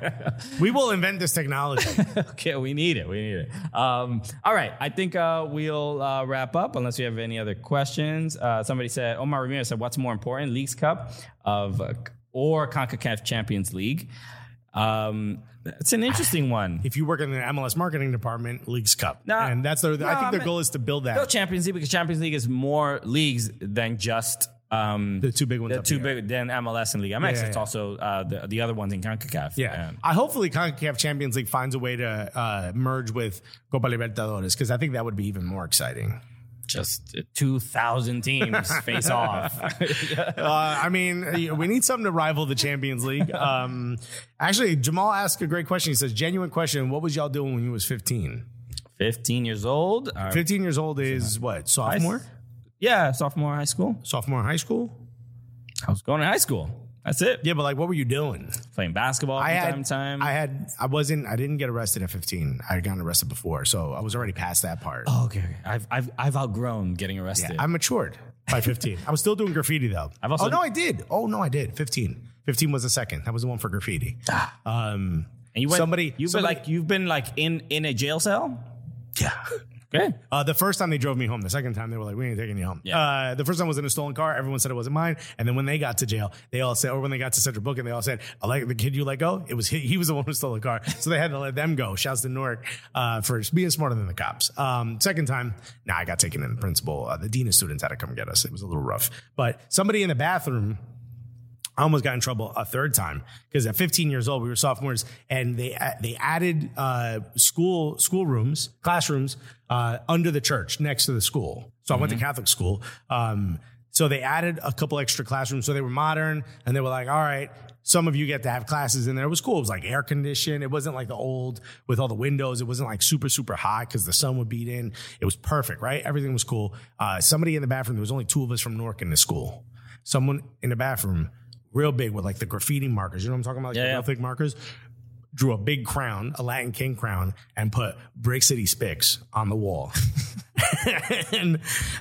We will invent this technology. Okay, we need it. We need it. Um, all right. I think uh, we'll uh, wrap up unless you have any other questions. Uh, somebody said, Omar Ramirez said, what's more important, Leagues Cup of uh, or CONCACAF Champions League? Um, it's an interesting one. If you work in the M L S marketing department, Leagues Cup. No, and that's their, no, I think their I mean- goal is to build that. No Champions League because Champions League is more leagues than just um, The two big ones The up two here. big than M L S and Liga M X. Yeah, yeah, it's yeah. also uh, the the other ones in CONCACAF. Yeah. And- I hopefully CONCACAF Champions League finds a way to uh, merge with Copa Libertadores because I think that would be even more exciting. just two thousand teams face off. Uh, I mean, we need something to rival the Champions League. Um, actually, Jamal asked a great question. He says, genuine question, what was y'all doing when you was fifteen? fifteen years old. Uh, fifteen years old is what, sophomore? yeah, sophomore high school. Sophomore in high school? I was going to high school. That's it. Yeah, but like, what were you doing? Playing basketball I from had, time to time. I had, I wasn't, I didn't get arrested at fifteen. I had gotten arrested before, so I was already past that part. oh, okay. okay. I've, I've, I've outgrown getting arrested. Yeah, I matured by fifteen. I was still doing graffiti though. I've also- oh no, I did. Oh no, I did. fifteen. fifteen was the second. That was the one for graffiti. Um, and you went, somebody, you've somebody, been like, you've been like in, in a jail cell. yeah. Okay. Uh, the first time they drove me home. The second time they were like, "We ain't taking you home." Yeah. Uh, the first time was in a stolen car. Everyone said it wasn't mine. And then when they got to jail, they all said, or when they got to Central Booking, they all said, "I like the kid you let go. It was he, he was the one who stole the car." So they had to let them go. Shouts to Newark uh, for being smarter than the cops. Um, second time, nah, I got taken in. The principal, uh, the dean of students had to come get us. It was a little rough. But somebody in the bathroom. I almost got in trouble a third time because at fifteen years old, we were sophomores, and they they added uh, school school rooms, classrooms uh, under the church next to the school. So I went to Catholic school. Um, so they added a couple extra classrooms. So they were modern, and they were like, all right, some of you get to have classes in there. It was cool. It was like air conditioned. It wasn't like the old with all the windows. It wasn't like super, super hot because the sun would beat in. It was perfect, right? Everything was cool. Uh, somebody in the bathroom, there was only two of us from Newark in the school. Someone in the bathroom, real big with like the graffiti markers. You know what I'm talking about? Like Yeah, the yeah. real thick markers. Drew a big crown, a Latin King crown, and put Brick City Spicks on the wall. and,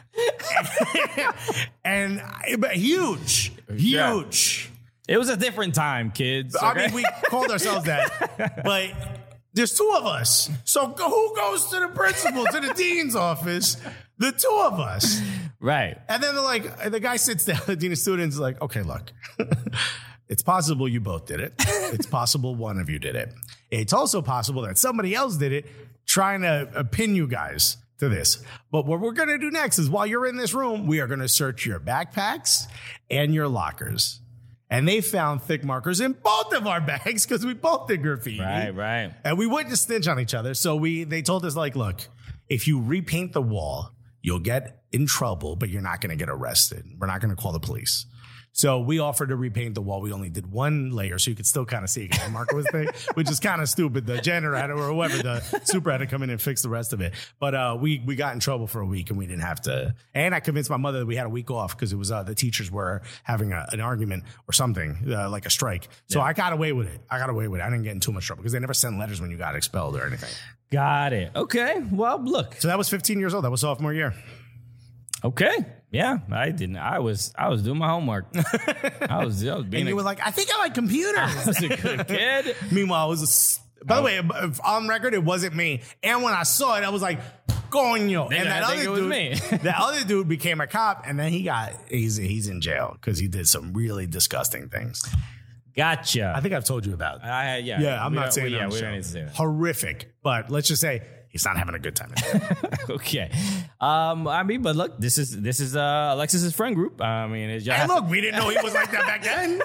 and, and but huge, huge. It was a different time, kids. I okay? mean, we called ourselves that, but there's two of us. So go- who goes to the principal, to the dean's office? The two of us. Right. And then they're like, the guy sits down, the dean of students is like, okay, look, it's possible you both did it. It's possible one of you did it. It's also possible that somebody else did it, trying to uh, pin you guys to this. But what we're going to do next is while you're in this room, we are going to search your backpacks and your lockers. And they found thick markers in both of our bags because we both did graffiti. Right, right. And we wouldn't snitch on each other. So we they told us, like, look, if you repaint the wall, you'll get in trouble, but you're not going to get arrested. We're not going to call the police. So we offered to repaint the wall. We only did one layer, so you could still kind of see it. The marker was thick, which is kind of stupid. The janitor had to, or whoever, the super had to come in and fix the rest of it. But uh, we we got in trouble for a week, and we didn't have to. And I convinced my mother that we had a week off because it was uh, the teachers were having a, an argument or something, uh, like a strike. So yeah. I got away with it. I got away with it. I didn't get in too much trouble because they never sent letters when you got expelled or anything. Got it. Okay. Well, look. So that was fifteen years old. That was sophomore year. Okay. Yeah, I didn't. I was I was doing my homework. I was, I was being and you a, were like, I think I like computers. I was a good kid. Meanwhile, it was a, by the way, on record, it wasn't me. And when I saw it, I was like, coño. Then and that I other think it was dude, me. that other dude became a cop, and then he got he's he's in jail because he did some really disgusting things. Gotcha. I think I've told you about it. I, yeah, yeah, I'm we not saying we, that yeah, on the we show. don't need to say that. Horrific, but let's just say he's not having a good time. Okay. Um, I mean, but look, this is this is uh, Alexis's friend group. I mean, it's just Hey, look, we didn't know he was like that back then.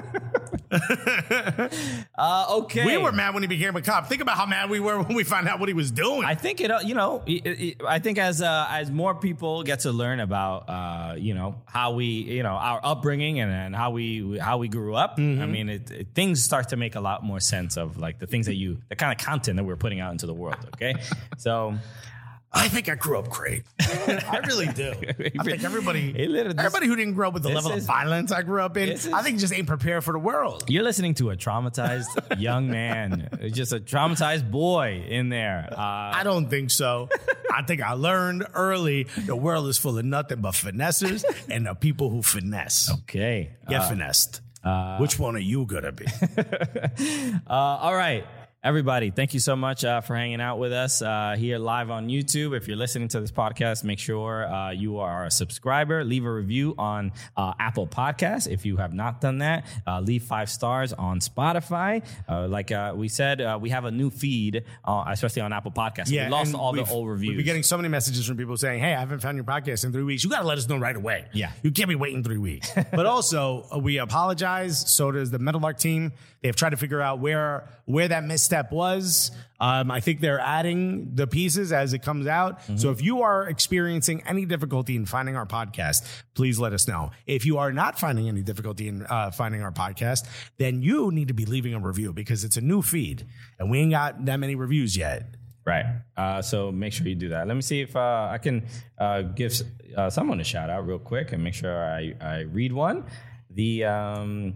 uh, okay. We were mad when he became a cop. Think about how mad we were when we found out what he was doing. I think it, uh, you know, it, it, I think as uh, as more people get to learn about, uh, you know, how we, you know, our upbringing and, and how we how we grew up. Mm-hmm. I mean, it, it, things start to make a lot more sense of like the things that you, the kind of content that we're putting out into the world. Okay, so. I think I grew up great. I really do. I think everybody, everybody who didn't grow up with the level is, of violence I grew up in, is, I think just ain't prepared for the world. You're listening to a traumatized young man, just a traumatized boy in there. Uh, I don't think so. I think I learned early the world is full of nothing but finessers and the people who finesse. Okay. Get uh, finessed. Uh, Which one are you going to be? uh, all right. Everybody, thank you so much uh, for hanging out with us uh, here live on YouTube. If you're listening to this podcast, make sure uh, you are a subscriber. Leave a review on uh, Apple Podcasts. If you have not done that, uh, leave five stars on Spotify. Uh, like uh, we said, uh, we have a new feed, uh, especially on Apple Podcasts. Yeah, we lost all the old reviews. We've been getting so many messages from people saying, hey, I haven't found your podcast in three weeks. You got to let us know right away. Yeah. You can't be waiting three weeks. But also, uh, we apologize. So does the Metal Arc team. They've tried to figure out where where that misstep was. Um, I think they're adding the pieces as it comes out. Mm-hmm. So if you are experiencing any difficulty in finding our podcast, please let us know. If you are not finding any difficulty in uh, finding our podcast, then you need to be leaving a review because it's a new feed and we ain't got that many reviews yet. Right. Uh, so make sure you do that. Let me see if uh, I can uh, give uh, someone a shout out real quick and make sure I, I read one. The... Um,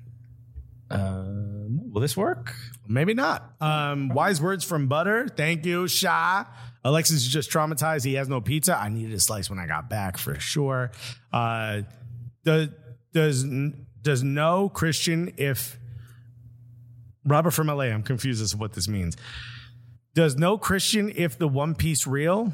Uh, will this work? Maybe not. Um, wise words from Butter. Thank you, Sha. Alexis is just traumatized. He has no pizza. I needed a slice when I got back for sure. Uh, does does does no Christian if Robert from L A? I'm confused as to what this means. Does no Christian if the One Piece real?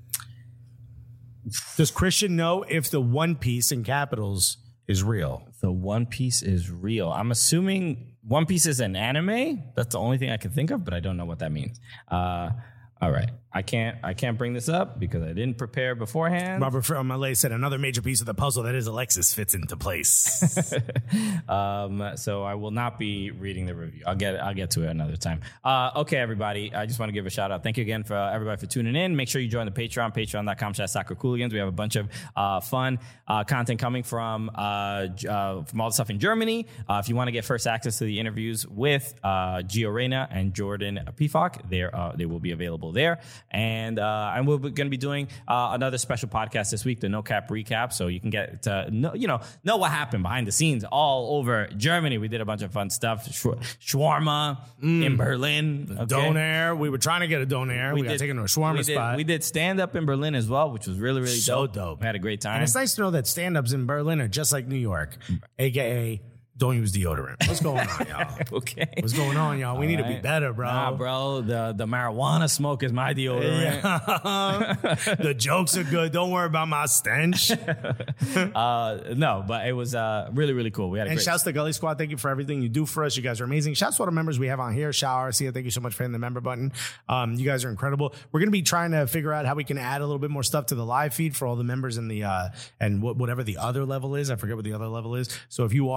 Does Christian know if the One Piece in capitals is real? The One Piece is real. I'm assuming One Piece is an anime. That's the only thing I can think of, but I don't know what that means. Uh, all right. I can't I can't bring this up because I didn't prepare beforehand. Robert from L A said another major piece of the puzzle that is Alexis fits into place. um, so I will not be reading the review. I'll get I'll get to it another time. Uh, okay, everybody. I just want to give a shout out. Thank you again for uh, everybody for tuning in. Make sure you join the Patreon, patreon.com slash soccer cooligans. We have a bunch of uh, fun uh, content coming from uh, uh, from all the stuff in Germany. Uh, if you want to get first access to the interviews with uh, Gio Reyna and Jordan Pifak, there uh, they will be available there. And uh, and we're going to be doing uh, another special podcast this week, the No Cap Recap, so you can get to know, you know, know what happened behind the scenes all over Germany. We did a bunch of fun stuff. Sh- shawarma mm. in Berlin. Okay. Donair. We were trying to get a Donair. We, we got did, taken to a shawarma we spot. Did, we did stand-up in Berlin as well, which was really, really so dope. dope. We had a great time. And it's nice to know that stand-ups in Berlin are just like New York, a k a don't use deodorant. What's going on, y'all? Okay. What's going on, y'all? We all need right. to be better, bro. Nah, bro. The the marijuana smoke is my deodorant. Yeah. The jokes are good. Don't worry about my stench. uh, no, but it was uh, really, really cool. We had a and great shouts to Gully Squad. Thank you for everything you do for us. You guys are amazing. Shouts to all the members we have on here. Shower, Sia, thank you so much for hitting the member button. Um, you guys are incredible. We're going to be trying to figure out how we can add a little bit more stuff to the live feed for all the members in the uh, and wh- whatever the other level is. I forget what the other level is. So if you are someone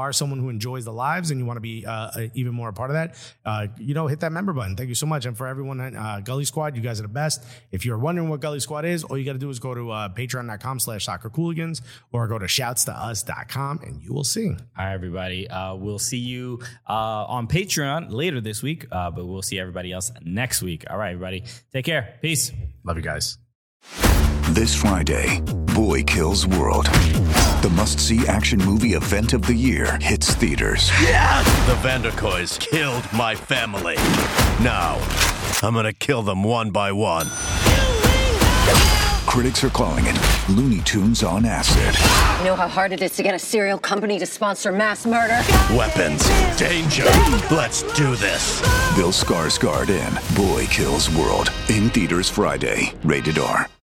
who enjoys the lives and you want to be uh, even more a part of that, uh, you know, hit that member button. Thank you so much. And for everyone at uh, Gully Squad, you guys are the best. If you're wondering what Gully Squad is, all you got to do is go to uh, patreon.com slash soccer cooligans or go to shouts to us dot com and you will see. All right, everybody. Uh, we'll see you uh, on Patreon later this week, uh, but we'll see everybody else next week. All right, everybody. Take care. Peace. Love you guys. This Friday, Boy Kills World. The must-see action movie event of the year hits theaters. The Vanderkoys killed my family. Now, I'm gonna kill them one by one. Critics are calling it Looney Tunes on acid. You know how hard it is to get a serial company to sponsor mass murder? Weapons, danger. Let's do this. Bill Skarsgård in Boy Kills World. In theaters Friday. Rated R.